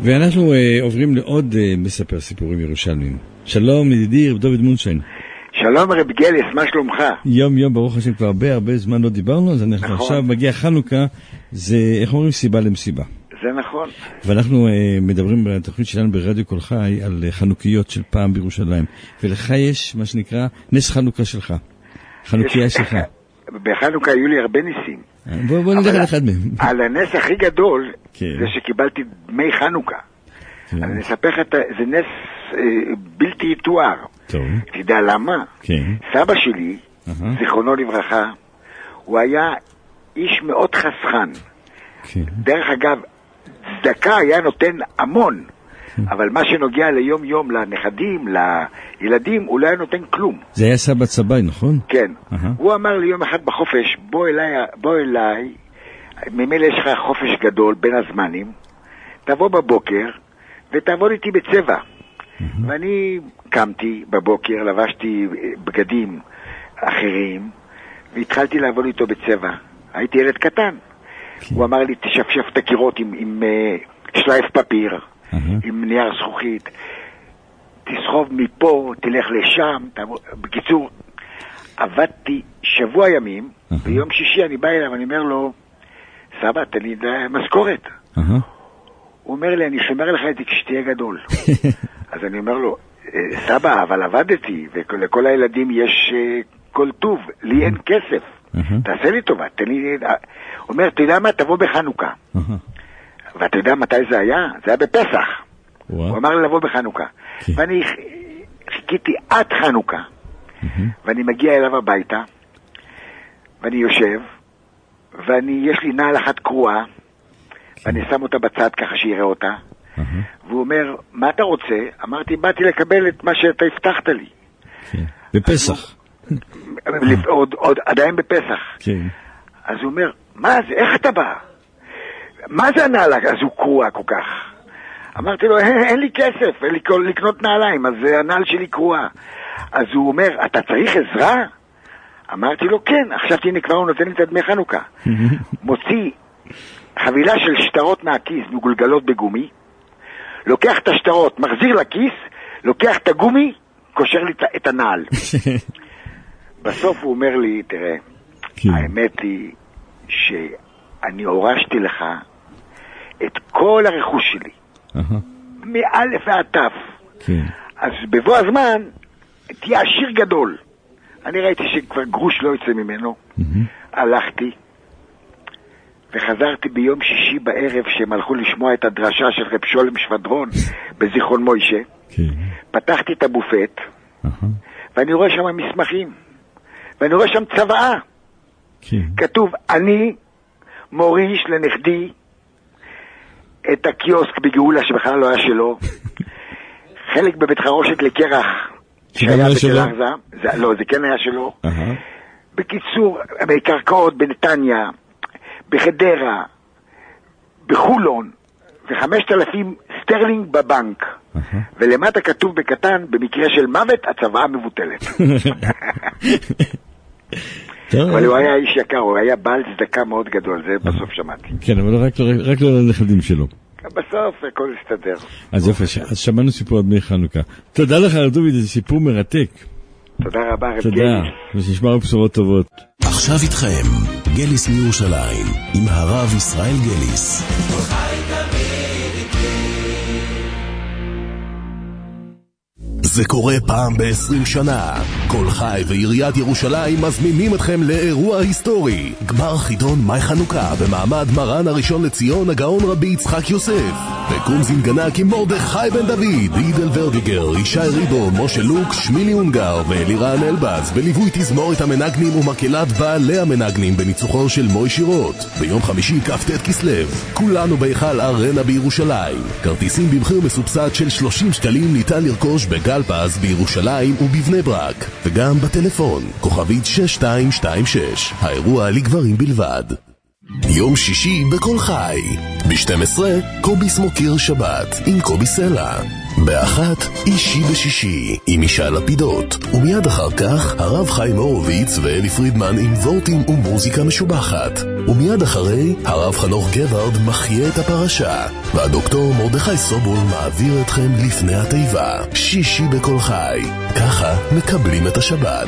S5: ואנחנו uh, עוברים לעוד uh, מספר סיפורים ירושלמים. שלום ידידי רב דוד מונשיין.
S8: שלום רב גליס, מה שלומך?
S5: יום יום, ברוך השם, כבר הרבה הרבה זמן לא דיברנו, אז אנחנו נכון. עכשיו מגיע חנוכה, זה איך אומרים סיבה למסיבה.
S8: זה נכון.
S5: ואנחנו uh, מדברים בתוכנית שלנו ברדיו כל חי על uh, חנוכיות של פעם בירושלים, ולך יש מה שנקרא נס חנוכה שלך, חנוכיה שלך.
S8: בחנוכה היו לי הרבה ניסים.
S5: בוא, בוא נדבר על אחד מהם.
S8: על הנס הכי גדול
S5: כן.
S8: זה שקיבלתי דמי חנוכה. כן. אני אספר לך, זה נס אה, בלתי יתואר.
S5: טוב.
S8: תדע למה?
S5: כן.
S8: סבא שלי, uh-huh. זיכרונו לברכה, הוא היה איש מאוד חסכן. כן. דרך אגב, צדקה היה נותן המון, כן. אבל מה שנוגע ליום יום, לנכדים, לילדים, הוא לא היה נותן כלום.
S5: זה היה סבא צבאי, נכון?
S8: כן.
S5: Uh-huh.
S8: הוא אמר לי יום אחד בחופש, בוא אליי, בוא אליי, ממילא יש לך חופש גדול בין הזמנים, תבוא בבוקר ותעבוד איתי בצבע. Mm-hmm. ואני קמתי בבוקר, לבשתי בגדים אחרים, והתחלתי לעבוד איתו בצבע. הייתי ילד קטן. Okay. הוא אמר לי, תשפשף את הקירות עם, עם uh, שלייף פפיר, mm-hmm. עם נייר זכוכית, תסחוב מפה, תלך לשם, תעבוד... בקיצור, עבדתי שבוע ימים, mm-hmm. ביום שישי אני בא אליו, אני אומר לו, סבא, תן לי משכורת.
S5: אהה. Uh-huh.
S8: הוא אומר לי, אני שומר לך את זה כשתהיה גדול. אז אני אומר לו, סבא, אבל עבדתי, ולכל הילדים יש כל טוב, לי אין כסף. תעשה לי טובה, תן לי... הוא אומר, אתה יודע מה? תבוא בחנוכה. ואתה יודע מתי זה היה? זה היה בפסח. הוא אמר לי לבוא בחנוכה. ואני חיכיתי עד חנוכה, ואני מגיע אליו הביתה, ואני יושב, ואני, יש לי נעל אחת קרועה, ואני שם אותה בצד ככה שיראה אותה, והוא אומר, מה אתה רוצה? אמרתי, באתי לקבל את מה שאתה הבטחת לי.
S5: בפסח.
S8: עוד עדיין בפסח. אז הוא אומר, מה זה? איך אתה בא? מה זה הנעל? אז הוא קרועה כל כך. אמרתי לו, אין לי כסף, אין לי לקנות נעליים, אז הנעל שלי קרועה. אז הוא אומר, אתה צריך עזרה? אמרתי לו, כן, עכשיו תהנה כבר הוא נותן לי את דמי חנוכה. מוציא חבילה של שטרות מהכיס מגולגלות בגומי, לוקח את השטרות, מחזיר לכיס, לוקח את הגומי, קושר לי את הנעל. בסוף הוא אומר לי, תראה, האמת היא שאני הורשתי לך את כל הרכוש שלי, מאלף ועד תף. אז בבוא הזמן תהיה עשיר גדול. אני ראיתי שכבר גרוש לא יוצא ממנו. הלכתי וחזרתי ביום שישי בערב שהם הלכו לשמוע את הדרשה של רב שולם שבדרון בזיכרון מוישה. פתחתי את הבופט ואני רואה שם מסמכים ואני רואה שם צוואה. כתוב, אני מוריש לנכדי את הקיוסק בגאולה שבכלל לא היה שלו, חלק בבית חרושת לקרח שהיה בתל ארזה, לא, זה כן היה שלו. בקיצור, בקרקעות בנתניה, בחדרה, בחולון, וחמשת אלפים סטרלינג בבנק. ולמטה כתוב בקטן, במקרה של מוות, הצוואה מבוטלת. אבל הוא היה איש יקר, הוא היה בעל צדקה מאוד גדול, זה בסוף שמעתי.
S5: כן, אבל רק לא לנכדים שלו.
S8: בסוף הכל הסתדר.
S5: אז יופי, אז שמענו סיפור על דמי חנוכה. תודה לך רב דוד, זה סיפור מרתק.
S8: תודה רבה רב גליס.
S5: תודה, ושנשמע בשורות טובות.
S1: עכשיו איתכם, גליס מירושלים, עם הרב ישראל גליס. זה קורה פעם ב-עשרים שנה. כל חי ועיריית ירושלים מזמינים אתכם לאירוע היסטורי. גמר חידון מי חנוכה במעמד מרן הראשון לציון הגאון רבי יצחק יוסף. בקום זינגנה כמרדכי בן דוד, עידל ורדיגר, ישי ריבו, משה לוק, שמילי אונגר ואלירן אלבז, בליווי תזמורת המנגנים ומקהלת בעלי המנגנים בניצוחו של מוי שירות. ביום חמישי כ"ט כסלו, כולנו בהיכל ארנה בירושלים. כרטיסים במחיר מסובסד של שלושים שקלים ניתן לרכוש בגל פז בירושלים ובבני ברק, וגם בטלפון כוכבית שש שתיים שתיים שש. האירוע לגברים בלבד. יום שישי בכל חי ב-שתים עשרה קובי סמוקיר שבת עם קובי סלע. באחת אישי בשישי עם אישה לפידות, ומיד אחר כך הרב חיים הורוביץ ואלי פרידמן עם וורטים ומוזיקה משובחת, ומיד אחרי הרב חנוך גווארד מחיה את הפרשה, והדוקטור מרדכי סובול מעביר אתכם לפני התיבה. שישי בכל חי, ככה מקבלים את השבת.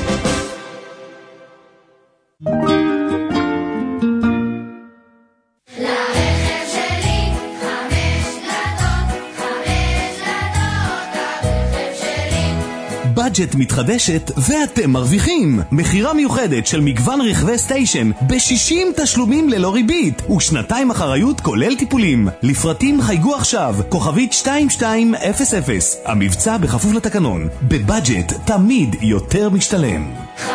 S9: בדג'ט מתחדשת ואתם מרוויחים. מחירה מיוחדת של מגוון רכבי סטיישן ב-שישים תשלומים ללא ריבית ושנתיים אחריות כולל טיפולים. לפרטים חייגו עכשיו כוכבית שתיים שתיים אפס אפס. המבצע בכפוף לתקנון. בבדג'ט תמיד יותר משתלם.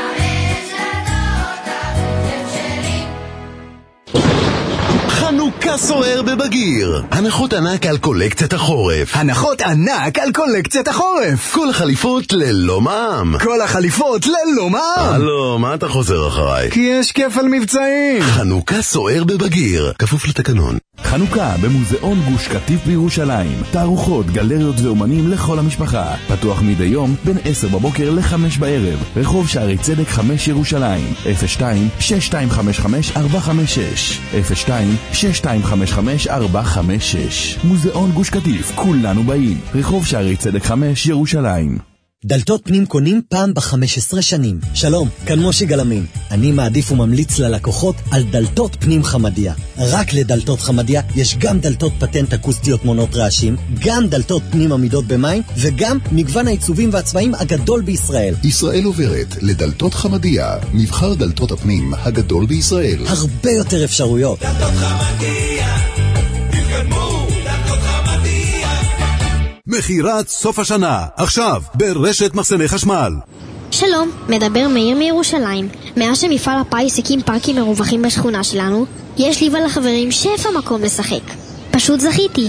S1: חנוכה סוער בבגיר. הנחות ענק על קולקציית החורף.
S10: הנחות ענק על קולקציית החורף.
S1: כל החליפות ללא מע"מ.
S10: כל החליפות ללא מע"מ.
S1: הלו, מה אתה חוזר אחריי?
S10: כי יש כפל מבצעים.
S1: חנוכה סוער בבגיר, כפוף לתקנון.
S9: חנוכה במוזיאון גוש קטיף בירושלים. תערוכות, גלריות ואומנים לכל המשפחה. פתוח מדי יום בין עשר בבוקר לחמש בערב. רחוב שערי צדק חמש ירושלים. אפס שתיים שש שתיים חמש חמש ארבע חמש שש אפס שתיים שש שתיים חמש חמש ארבע חמש שש. מוזיאון גוש קטיף, כולנו באים. רחוב שערי צדק חמש ירושלים.
S11: דלתות פנים קונים פעם ב-חמש עשרה שנים. שלום, כאן מושי גלמין. אני מעדיף וממליץ ללקוחות על דלתות פנים חמדיה. רק לדלתות חמדיה יש גם דלתות פטנט אקוסטיות מונות רעשים, גם דלתות פנים עמידות במים, וגם מגוון העיצובים והצבעים הגדול בישראל.
S1: ישראל עוברת לדלתות חמדיה, מבחר דלתות הפנים הגדול בישראל.
S11: הרבה יותר אפשרויות.
S12: דלתות חמדיה, תתקדמו, דלתות חמדיה.
S1: מחירת סוף השנה, עכשיו, ברשת מחסני חשמל.
S13: שלום, מדבר מאיר מירושלים. מאז שמפעל הפיס הקים פארקים מרווחים בשכונה שלנו, יש לי ולחברים שפע מקום לשחק. פשוט זכיתי.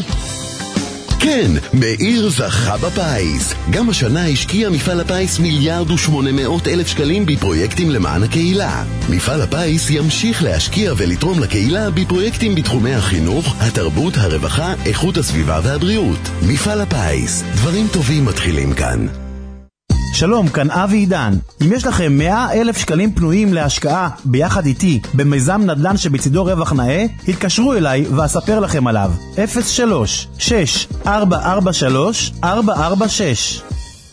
S1: כן, מאיר זכה בפיס. גם השנה השקיע מפעל הפיס מיליארד ושמונה מאות אלף שקלים בפרויקטים למען הקהילה. מפעל הפיס ימשיך להשקיע ולתרום לקהילה בפרויקטים בתחומי החינוך, התרבות, הרווחה, איכות הסביבה והבריאות. מפעל הפיס, דברים טובים מתחילים כאן.
S14: שלום, כאן אבי עידן. אם יש לכם מאה אלף שקלים פנויים להשקעה ביחד איתי במיזם נדל"ן שבצידו רווח נאה, התקשרו אליי ואספר לכם עליו. אפס שלוש שש ארבע ארבע שלוש ארבע ארבע שש.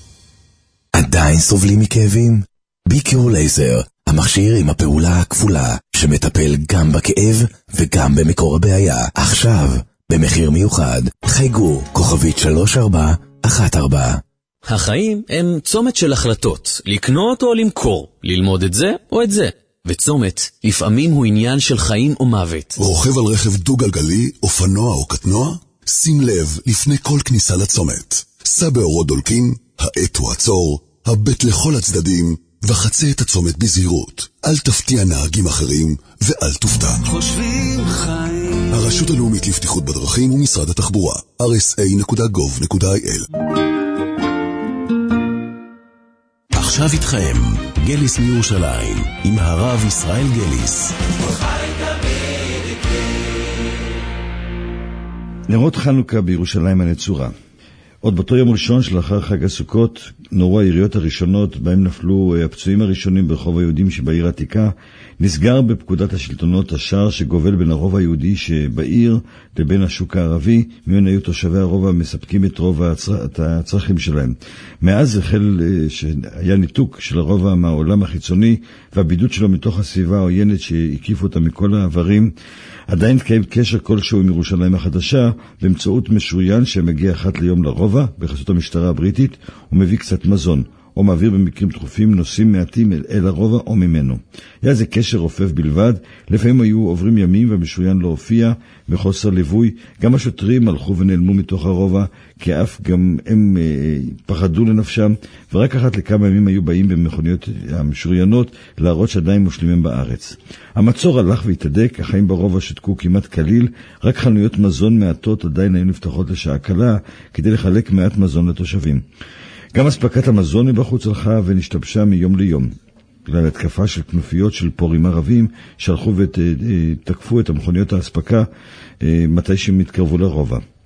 S1: עדיין סובלים מכאבים? ביקיור לייזר, המכשיר עם הפעולה הכפולה שמטפל גם בכאב וגם במקור הבעיה. עכשיו, במחיר מיוחד, חייגו כוכבית שלוש ארבע אחת ארבע.
S15: החיים הם צומת של החלטות, לקנות או למכור, ללמוד את זה או את זה. וצומת, לפעמים הוא עניין של חיים או מוות.
S1: רוכב על רכב דו-גלגלי, אופנוע או קטנוע? שים לב לפני כל כניסה לצומת. סע באורות דולקים, העט הוא עצור, הבט לכל הצדדים, וחצה את הצומת בזהירות. אל תפתיע נהגים אחרים, ואל תופתע.
S12: חושבים חיים.
S1: הרשות הלאומית לבטיחות בדרכים ומשרד התחבורה, אר אס איי נקודה גוב נקודה איי אל. עכשיו איתכם, גליס מירושלים, עם הרב ישראל גליס.
S5: נרות חנוכה בירושלים הנצורה. עוד באותו יום ראשון שלאחר חג הסוכות נורו היריות הראשונות בהם נפלו הפצועים הראשונים ברחוב היהודים שבעיר העתיקה. נסגר בפקודת השלטונות השער שגובל בין הרוב היהודי שבעיר לבין השוק הערבי, מיון היו תושבי הרוב המספקים את רוב הצר... את הצרכים שלהם. מאז החל שהיה ניתוק של הרוב מהעולם החיצוני והבידוד שלו מתוך הסביבה העוינת שהקיף אותה מכל העברים. עדיין תקיים קשר כלשהו עם ירושלים החדשה באמצעות משוריין שמגיע אחת ליום לרובע בחסות המשטרה הבריטית ומביא קצת מזון או מעביר במקרים דחופים נושאים מעטים אל, אל הרובע או ממנו. היה זה קשר רופף בלבד, לפעמים היו עוברים ימים והמשוריין לא הופיע בחוסר ליווי. גם השוטרים הלכו ונעלמו מתוך הרובע כי אף גם הם אה, פחדו לנפשם, ורק אחת לכמה ימים היו באים במכוניות המשוריינות להראות שעדיין מושלמים בארץ. המצור הלך והתהדק, החיים ברובע שתקו כמעט כליל, רק חנויות מזון מעטות עדיין היו נפתחות לשעה קלה כדי לחלק מעט מזון לתושבים. גם אספקת המזון מבחוץ הלכה ונשתבשה מיום ליום, בגלל התקפה של כנופיות של פורים ערבים שהלכו ותקפו את המכוניות האספקה מתי שהם התקרבו לרובע.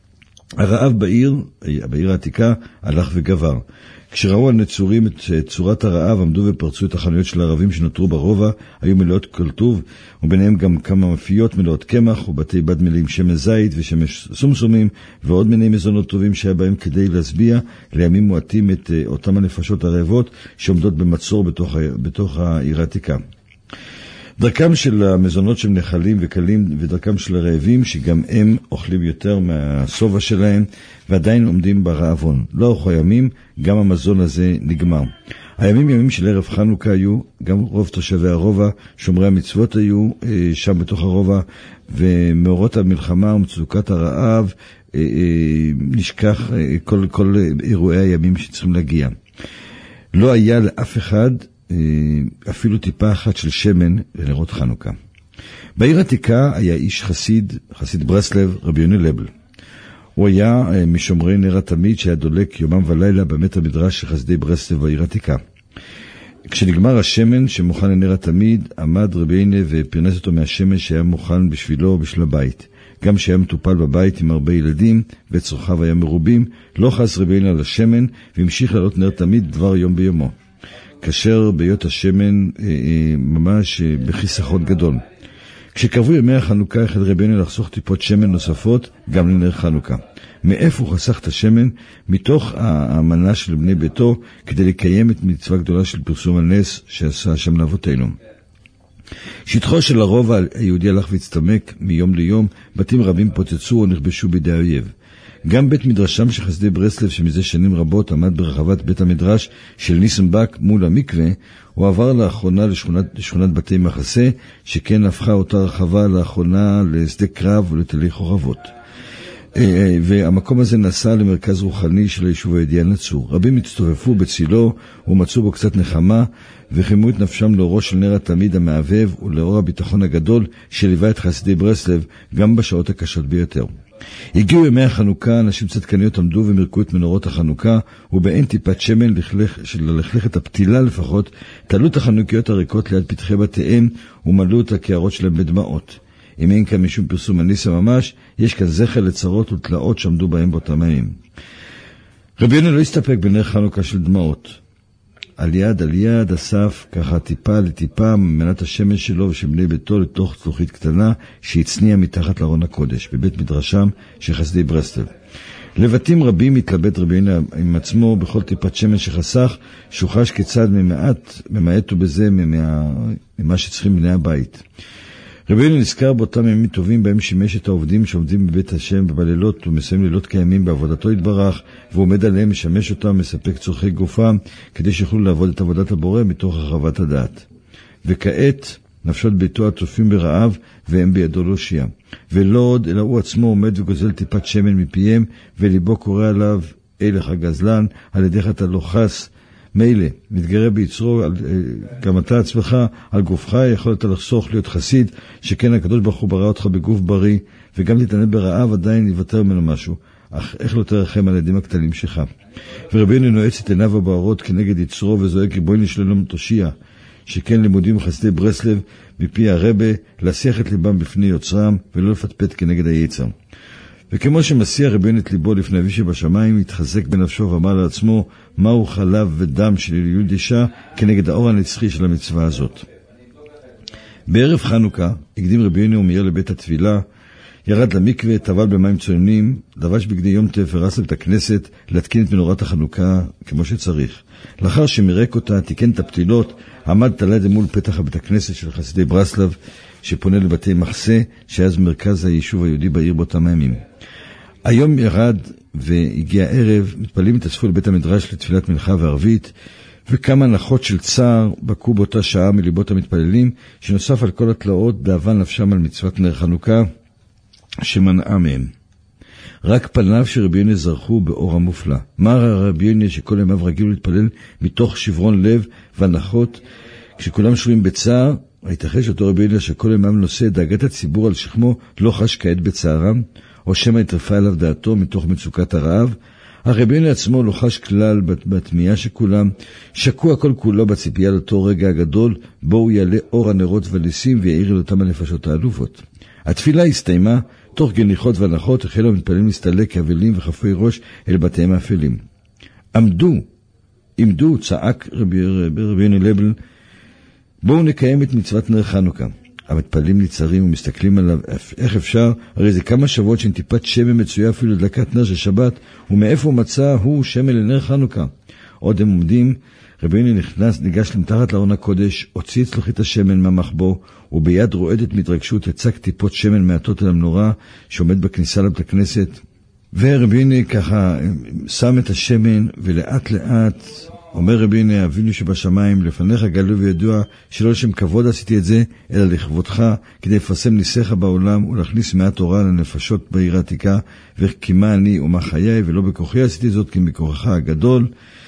S5: הרעב בעיר, בעיר העתיקה, הלך וגבר. כשראו הנצורים את צורת הרעב, עמדו ופרצו את החנויות של הערבים שנותרו ברובע, היו מלאות כל טוב, וביניהם גם כמה מפיות מלאות קמח, ובתי בד מלאים שמן זית ושמש סומסומים, ועוד מיני מזונות טובים שהיה בהם כדי להסביע לימים מועטים את אותם הנפשות הרעבות שעומדות במצור בתוך, בתוך העיר העתיקה. דרכם של המזונות של נחלים וקלים ודרכם של הרעבים שגם הם אוכלים יותר מהסובה שלהם ועדיין עומדים ברעבון. לא ארוכו ימים, גם המזון הזה נגמר. הימים ימים של ערב חנוכה היו, גם רוב תושבי הרובע, שומרי המצוות היו אה, שם בתוך הרובע, ומאורות המלחמה ומצוקת הרעב אה, אה, נשכח אה, כל, כל אירועי הימים שצריכים להגיע. לא היה לאף אחד אפילו טיפה אחת של שמן לנרות חנוכה. בעיר עתיקה היה איש חסיד, חסיד ברסלב, רבי יוני לייבל. הוא היה משומרי נר התמיד שהיה דולק יומם ולילה בבית המדרש של חסידי ברסלב בעיר עתיקה. כשנגמר השמן שמוכן לנר התמיד, עמד רבי יוני ופרנס אותו מהשמן שהיה מוכן בשבילו בשביל הבית. גם שהיה מטופל בבית עם הרבה ילדים וצרכיו היה מרובים, לא חס רבי יוני על השמן והמשיך לעלות נר תמיד דבר יום ביומו. כאשר ביות השמן אה, אה, ממש אה, בחיסכון גדול. כשקרבו ימי החנוכה החל רבי יוני לחסוך טיפות שמן נוספות גם לנר חנוכה. מאיפה הוא חסך את השמן? מתוך האמנה של בני ביתו כדי לקיים את מצווה גדולה של פרסום הנס שעשה השם לאבותינו. שטחו של הרובע היהודי הלך והצטמק מיום ליום, בתים רבים פוצצו או נכבשו בידי האויב. גם בית מדרשם של חסידי ברסלב שמזה שנים רבות עמד ברחבת בית המדרש של ניסנבק מול המקווה, הוא עבר לאחרונה לשכונת, לשכונת בתי מחסה, שכן הפכה אותה רחבה לאחרונה לשדה קרב ולתלי חורבות. והמקום הזה נסע למרכז רוחני של היישוב היהודי הנצור. רבים הצטופפו בצילו ומצאו בו קצת נחמה, וחימו את נפשם לאורו של נר התמיד המעבב ולאור הביטחון הגדול שליווה את חסידי ברסלב גם בשעות הקשות ביותר. הגיעו ימי החנוכה, אנשים צדקניות עמדו ומרקו את מנורות החנוכה, ובאין טיפת שמן לכלך, של לכלכת הפתילה לפחות, תעלו את החנוכיות הריקות ליד פתחי בתיהם ומלאו את הקערות שלהם בדמעות. אם אין כאן משום פרסום הניסה ממש, יש כאן זכר לצרות ותלאות שעמדו בהם באותם הימים. רבי יוני לא הסתפק בנר חנוכה של דמעות. על יד על יד אסף ככה טיפה לטיפה ממנת השמן שלו ושבני ביתו לתוך צלוחית קטנה שהצניע מתחת לארון הקודש בבית מדרשם של חסידי ברסלב. לבתים רבים התלבט רבי יוני עם עצמו בכל טיפת שמן שחסך, שוחש כיצד ממעט ממעטו בזה ממה, ממה שצריכים בני הבית. רבי יוני נזכר באותם ימים טובים בהם שימש את העובדים שעובדים בבית השם בלילות ומסיים לילות קיימים בעבודתו יתברך, ועומד עליהם משמש אותם, מספק צורכי גופם כדי שיוכלו לעבוד את עבודת הבורא מתוך הרחבת הדעת. וכעת נפשות ביתו הצופים ברעב והם בידו להושיע. ולא עוד אלא הוא עצמו עומד וגוזל טיפת שמן מפיהם, וליבו קורא עליו אלך הגזלן, על ידיך אתה לא חס. מילא, מתגרה ביצרו, גם אתה עצמך, על גופך יכולת לחסוך להיות חסיד, שכן הקדוש ברוך הוא ברא אותך בגוף בריא, וגם להתענן ברעב עדיין יוותר ממנו משהו. אך איך לא תרחם על ידים הקטנים שלך? ורבי יוני נועץ את עיניו הבוערות כנגד יצרו וזועק ריבונו של עולם תושיע, שכן לימודים חסידי ברסלב מפי הרבה להסיח את ליבם בפני יוצרם ולא לפטפט כנגד היצר. וכמו שמסיח רבי יוני את ליבו לפני אביו שבשמיים, התחזק בנפשו ואמר לעצמו מהו חלב ודם של יליד אישה כנגד האור הנצחי של המצווה הזאת. בערב חנוכה הקדים רבי יוני ומיהר לבית התפילה, ירד למקווה, טבל במים צוננים, לבש בגדי יום טף ורץ לבית הכנסת להתקין את מנורת החנוכה כמו שצריך. לאחר שמירק אותה, תיקן את הפתילות, עמד תלד מול פתח בית הכנסת של חסידי ברסלב שפונה לבתי מחסה, שהיה מרכז היישוב היהודי בעיר באותם הימים. היום ירד והגיע ערב, מתפללים התאספו לבית המדרש לתפילת מנחה וערבית, וכמה הנחות של צער בקו באותה שעה מליבות המתפללים, שנוסף על כל התלאות דאבה נפשם על מצוות נר חנוכה שמנעה מהם. רק פניו של רבי יוני זרחו באור המופלא. מה רבי יוני שכל ימיו רגיל להתפלל מתוך שברון לב והנחות, כשכולם שרויים בצער, היתכן שאותו רבי יוני שכל ימיו נושא דאגת הציבור על שכמו לא חש כעת בצערם, או שמא התרפה עליו דעתו מתוך מצוקת הרעב. הרבי יוני עצמו לא חש כלל בתמיהה שכולם, שקוע כל כולו בציפייה לאותו רגע הגדול, בו הוא יעלה אור הנרות וליסים ויעיר לאותם הנפשות האלופות. התפילה הסתיימה, תוך גניחות והנחות החלו המתפללים להסתלק כאבלים וחפוי ראש אל בתיהם האפלים. עמדו, עמדו, צעק רבי רבי לבל, בואו נקיים את מצוות נר חנוכה. המתפללים ניצרים ומסתכלים עליו, איך אפשר? הרי זה כמה שבועות שאין טיפת שמן מצויה אפילו לדלקת נר של שבת, ומאיפה מצא הוא שמן לנר חנוכה? עוד הם עומדים, רבי יוני נכנס, ניגש למתחת לארון הקודש, הוציא אצלו את השמן מהמחבוא, וביד רועדת מתרגשות יצק טיפות שמן מעטות על המנורה שעומד בכניסה לבית הכנסת. ורבי יוני ככה שם את השמן, ולאט לאט אומר רבי יוני, אבינו שבשמיים, לפניך גלוי וידוע שלא לשם כבוד עשיתי את זה, אלא לכבודך, כדי לפרסם ניסיך בעולם ולהכניס מעט תורה לנפשות בעיר העתיקה, וכמה אני ומה חיי, ולא בכוחי עשיתי זאת, כי בכוחך הגדול.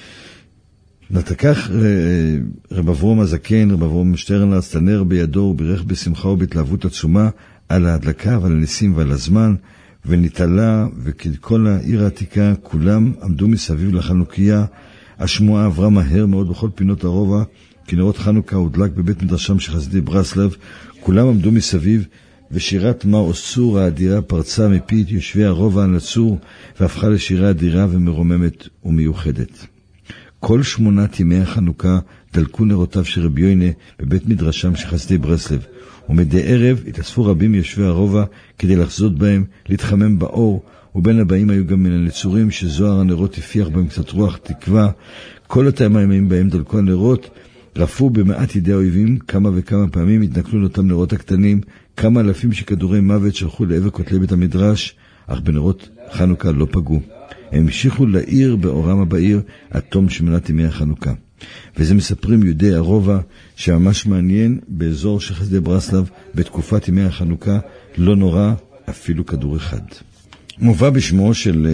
S5: נתקח רב אברום הזקן, רב אברום שטרנר, סטנר בידו ובירך בשמחה ובהתלהבות עצומה על ההדלקה ועל הניסים ועל הזמן, ונתעלה, וככל העיר העתיקה כולם עמדו מסביב לחנוכיה. השמועה עברה מהר מאוד בכל פינות הרובע, כי נרות חנוכה הודלק בבית מדרשם של חסידי ברסלב, כולם עמדו מסביב, ושירת מה אוסור האדירה פרצה מפי יושבי הרובע הנצור, והפכה לשירה אדירה ומרוממת ומיוחדת. כל שמונת ימי החנוכה דלקו נרותיו של רבי יוני בבית מדרשם של חסידי ברסלב, ומדי ערב התאספו רבים מיושבי הרובע כדי לחזות בהם, להתחמם באור, ובין הבאים היו גם מן הנצורים שזוהר הנרות הפיח בהם קצת רוח תקווה. כל אותם הימים בהם דלקו הנרות רפו במעט ידי האויבים, כמה וכמה פעמים התנכלו לאותם נרות הקטנים, כמה אלפים שכדורי מוות שלחו לעבר כותלי בית המדרש, אך בנרות חנוכה לא פגעו. הם המשיכו לעיר באורם הבעיר עד תום שמונת ימי החנוכה. וזה מספרים יהודי הרובע שממש מעניין, באזור של חסידי ברסלב בתקופת ימי החנוכה לא נורא אפילו כדור אחד. מובא בשמו של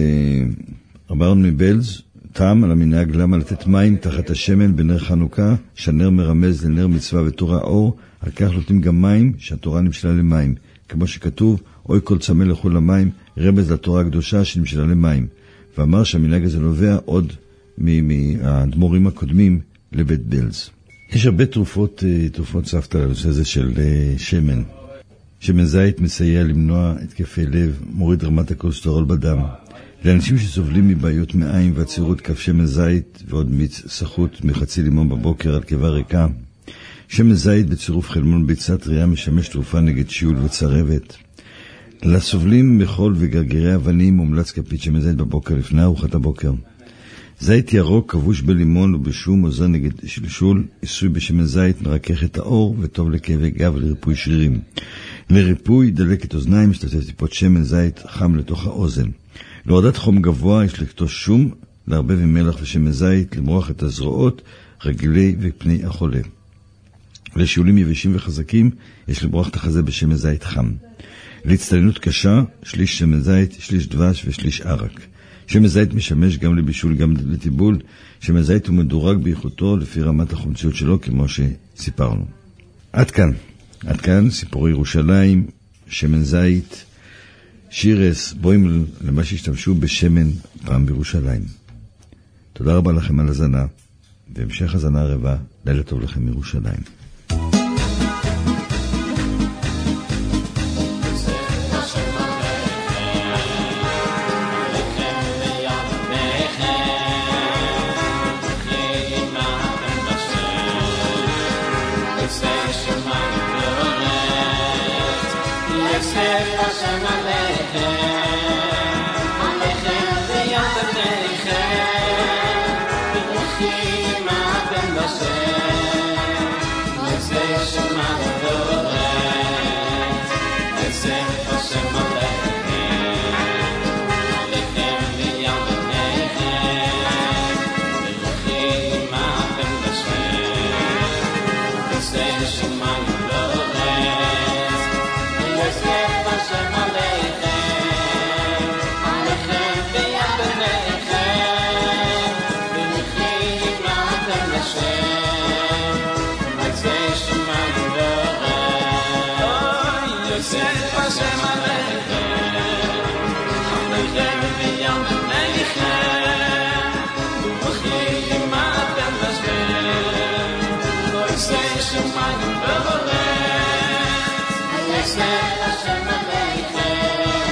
S5: רב אהרון מבלז, טעם על המנהג למה לתת מים תחת השמן בנר חנוכה, שהנר מרמז לנר מצווה ותורה אור, על כך נותנים גם מים שהתורה נמשלה למים, כמו שכתוב, אוי כל צמא לכו למים, רמז לתורה הקדושה שנמשלה למים. ואמר שהמנהג הזה נובע עוד מהאדמו"רים הקודמים לבית בלז. יש הרבה תרופות, תרופות סבתא לנושא הזה של שמן. שמן זית מסייע למנוע התקפי לב, מוריד רמת הכולסטרול בדם. לאנשים שסובלים מבעיות מעיים ועצירות כף שמן זית ועוד מיץ סחוט מחצי לימון בבוקר על קיבה ריקה. שמן זית בצירוף חלמון ביצה טריה משמש תרופה נגד שיעול וצרבת. לסובלים מחול וגרגירי אבנים מומלץ כפית שמן זית בבוקר לפני ארוחת הבוקר. זית ירוק כבוש בלימון ובשום עוזר נגד שלשול, עשוי בשמן זית מרכך את האור וטוב לכאבי גב ולריפוי שרירים. לריפוי דלקת אוזניים שתתף טיפות שמן זית חם לתוך האוזן. להורדת חום גבוה יש לקטוש שום, לערבב עם מלח ושמן זית, למרוח את הזרועות, רגלי ופני החולה. לשיעולים יבשים וחזקים יש למרוח את החזה בשמן זית חם. להצטיינות קשה, שליש שמן זית, שליש דבש ושליש ערק. שמן זית משמש גם לבישול, גם לטיבול. שמן זית הוא מדורג באיכותו לפי רמת החומציות שלו, כמו שסיפרנו. עד כאן. עד כאן סיפורי ירושלים, שמן זית, שירס, בוים למה שהשתמשו בשמן פעם בירושלים. תודה רבה לכם על הזנה, והמשך הזנה רבה, לילה טוב לכם מירושלים.
S12: Hashem Aleichem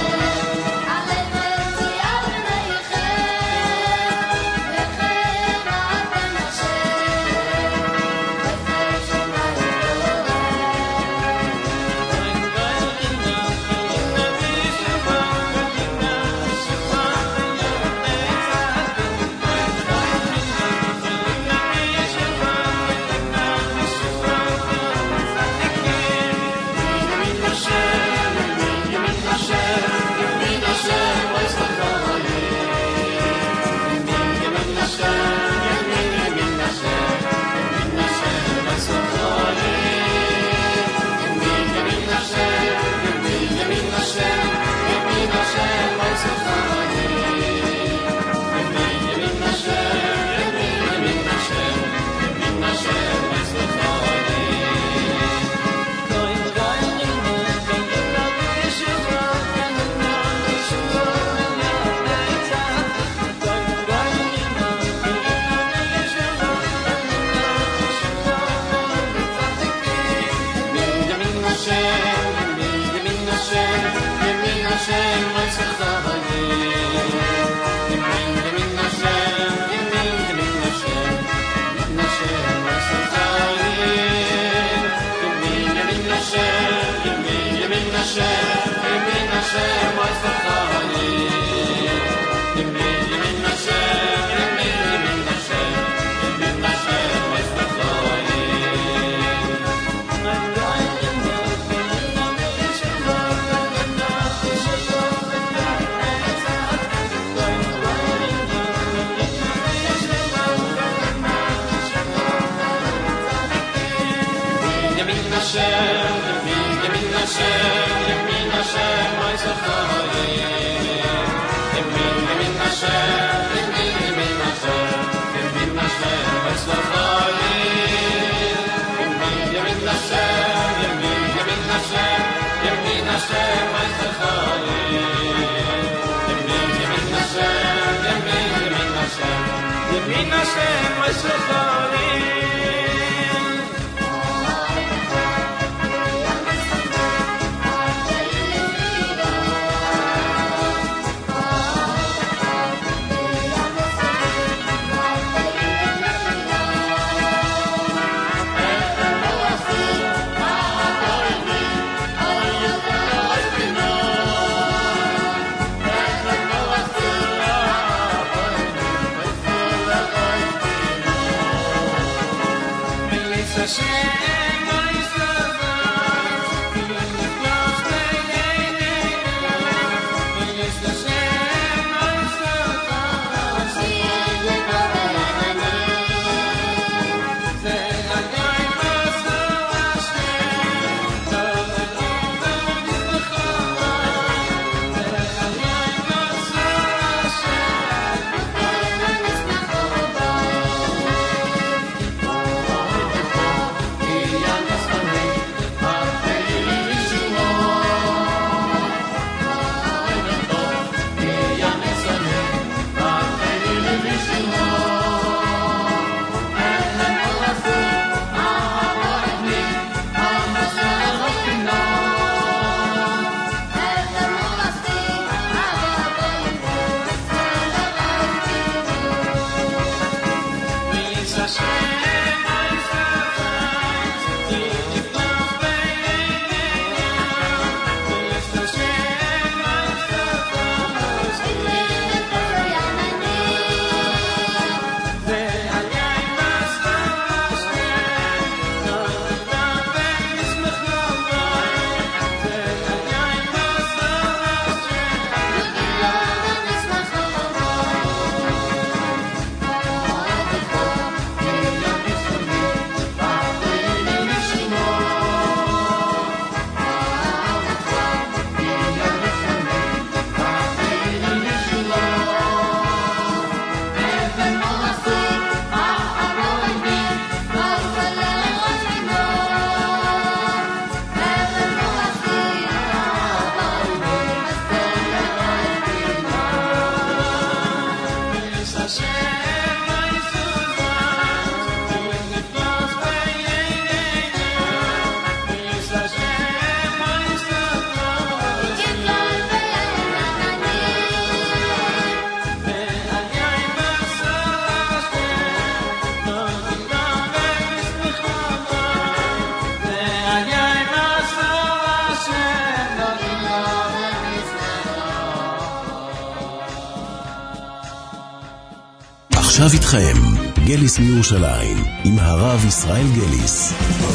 S1: עכשיו איתכם, גליס מירושלים, עם הרב ישראל גליס.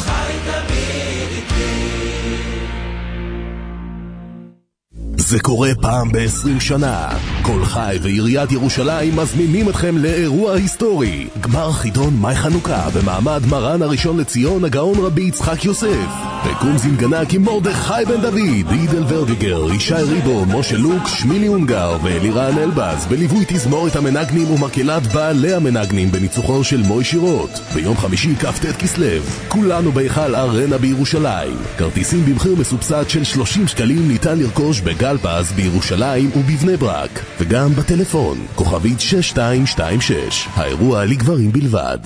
S1: זה קורה פעם ב-עשרים שנה. כל חי ועיריית ירושלים מזמינים אתכם לאירוע היסטורי. גמר חידון מאי חנוכה במעמד מרן הראשון לציון הגאון רבי יצחק יוסף. וקום זינגנה כמרדכי בן דוד, עידל ורדיגר, ישי ריבו, משה לוק, שמילי אונגר ואלירן אלבז, בליווי תזמורת המנגנים ומקהלת בעלי המנגנים בניצוחו של מוי שירות. ביום חמישי כ"ט כסלו, כולנו בהיכל ארנה בירושלים. כרטיסים במחיר מסובסד של שלושים שקלים ניתן לרכוש בגל פז בירושלים ובבני ברק, וגם בטלפון כוכבית שש שתיים שתיים שש. האירוע לגברים בלבד.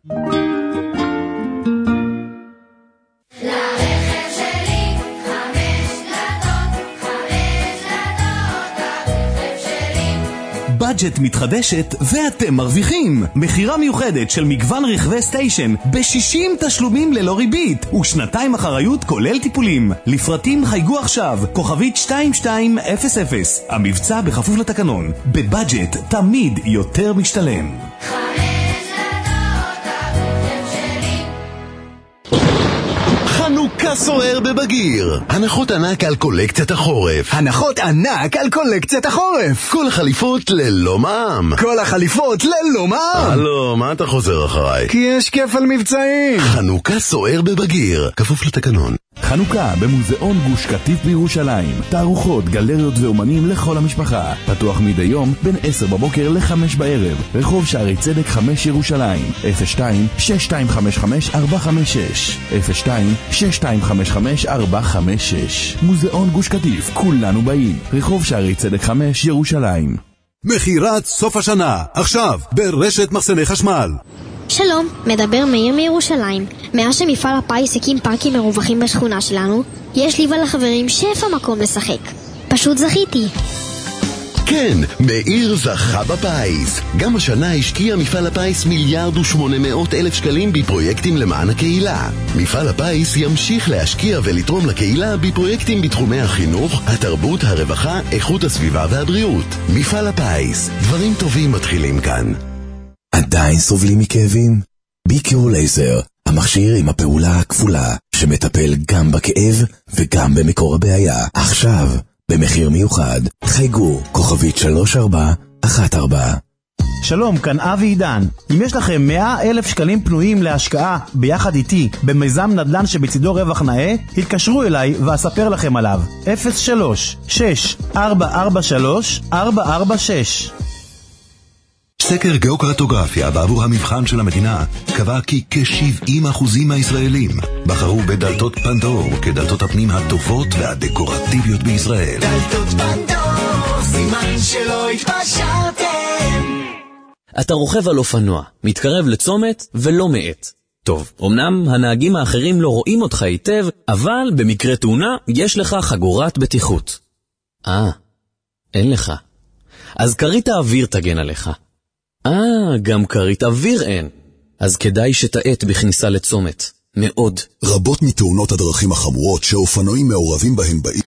S9: בדג'ט מתחדשת ואתם מרוויחים. מחירה מיוחדת של מגוון רכבי סטיישן ב-שישים תשלומים ללא ריבית ושנתיים אחריות כולל טיפולים. לפרטים חייגו עכשיו כוכבית שתיים שתיים אפס אפס. המבצע בכפוף לתקנון. בבדג'ט תמיד יותר משתלם.
S1: חנוכה סוער בבגיר. הנחות ענק על קולקציית החורף.
S10: הנחות ענק על קולקציית החורף.
S1: כל החליפות ללא מע"מ.
S10: כל החליפות ללא מע"מ.
S1: הלו, מה אתה חוזר אחריי?
S10: כי יש כפל מבצעים.
S1: חנוכה סוער בבגיר, כפוף לתקנון.
S9: חנוכה במוזיאון גוש קטיף בירושלים. תערוכות, גלריות ואומנים לכל המשפחה. פתוח מדי יום בין עשר בבוקר לחמש בערב. רחוב שערי צדק חמש ירושלים. אפס שתיים שש שתיים חמש חמש ארבע חמש שש אפס שתיים שש שתיים חמש חמש ארבע חמש שש. מוזיאון גוש קטיף, כולנו באים. רחוב שערי צדק חמש ירושלים.
S1: מחירת סוף השנה, עכשיו, ברשת מחסני חשמל.
S13: שלום, מדבר מאיר מירושלים. מאז שמפעל הפיס הקים פארקים מרווחים בשכונה שלנו, יש לי ולחברים שפע מקום לשחק. פשוט זכיתי.
S16: כן, מאיר זכה בפיס. גם השנה השקיע מפעל הפיס מיליארד ושמונה מאות אלף שקלים בפרויקטים למען הקהילה. מפעל הפיס ימשיך להשקיע ולתרום לקהילה בפרויקטים בתחומי החינוך, התרבות, הרווחה, איכות הסביבה והבריאות. מפעל הפיס, דברים טובים מתחילים כאן.
S17: עדיין סובלים מכאבים? בי-קיור לייזר, המכשיר עם הפעולה הכפולה, שמטפל גם בכאב וגם במקור הבעיה. עכשיו, במחיר מיוחד, חייגו, כוכבית שלוש ארבע אחת ארבע.
S14: שלום, כאן אבי עידן. אם יש לכם מאה אלף שקלים פנויים להשקעה ביחד איתי במיזם נדל"ן שבצידו רווח נאה, התקשרו אליי ואספר לכם עליו. אפס שלוש שש ארבע ארבע שלוש ארבע ארבע שש.
S18: סקר גיאוקרטוגרפיה בעבור המבחן של המדינה קבע כי כ-שבעים אחוזים מהישראלים בחרו בדלתות פנדור כדלתות הפנים הטובות והדקורטיביות בישראל.
S12: דלתות פנדור, סימן שלא התפשרתם.
S15: אתה רוכב על אופנוע, מתקרב לצומת ולא מעט. טוב, אמנם הנהגים האחרים לא רואים אותך היטב, אבל במקרה תאונה יש לך חגורת בטיחות. אה, אין לך. אז כרית האוויר תגן עליך. אה, גם כרית אוויר אין. אז כדאי שתעת בכניסה לצומת. מאוד.
S19: רבות מתאונות הדרכים החמורות שאופנועים מעורבים בהן בעיר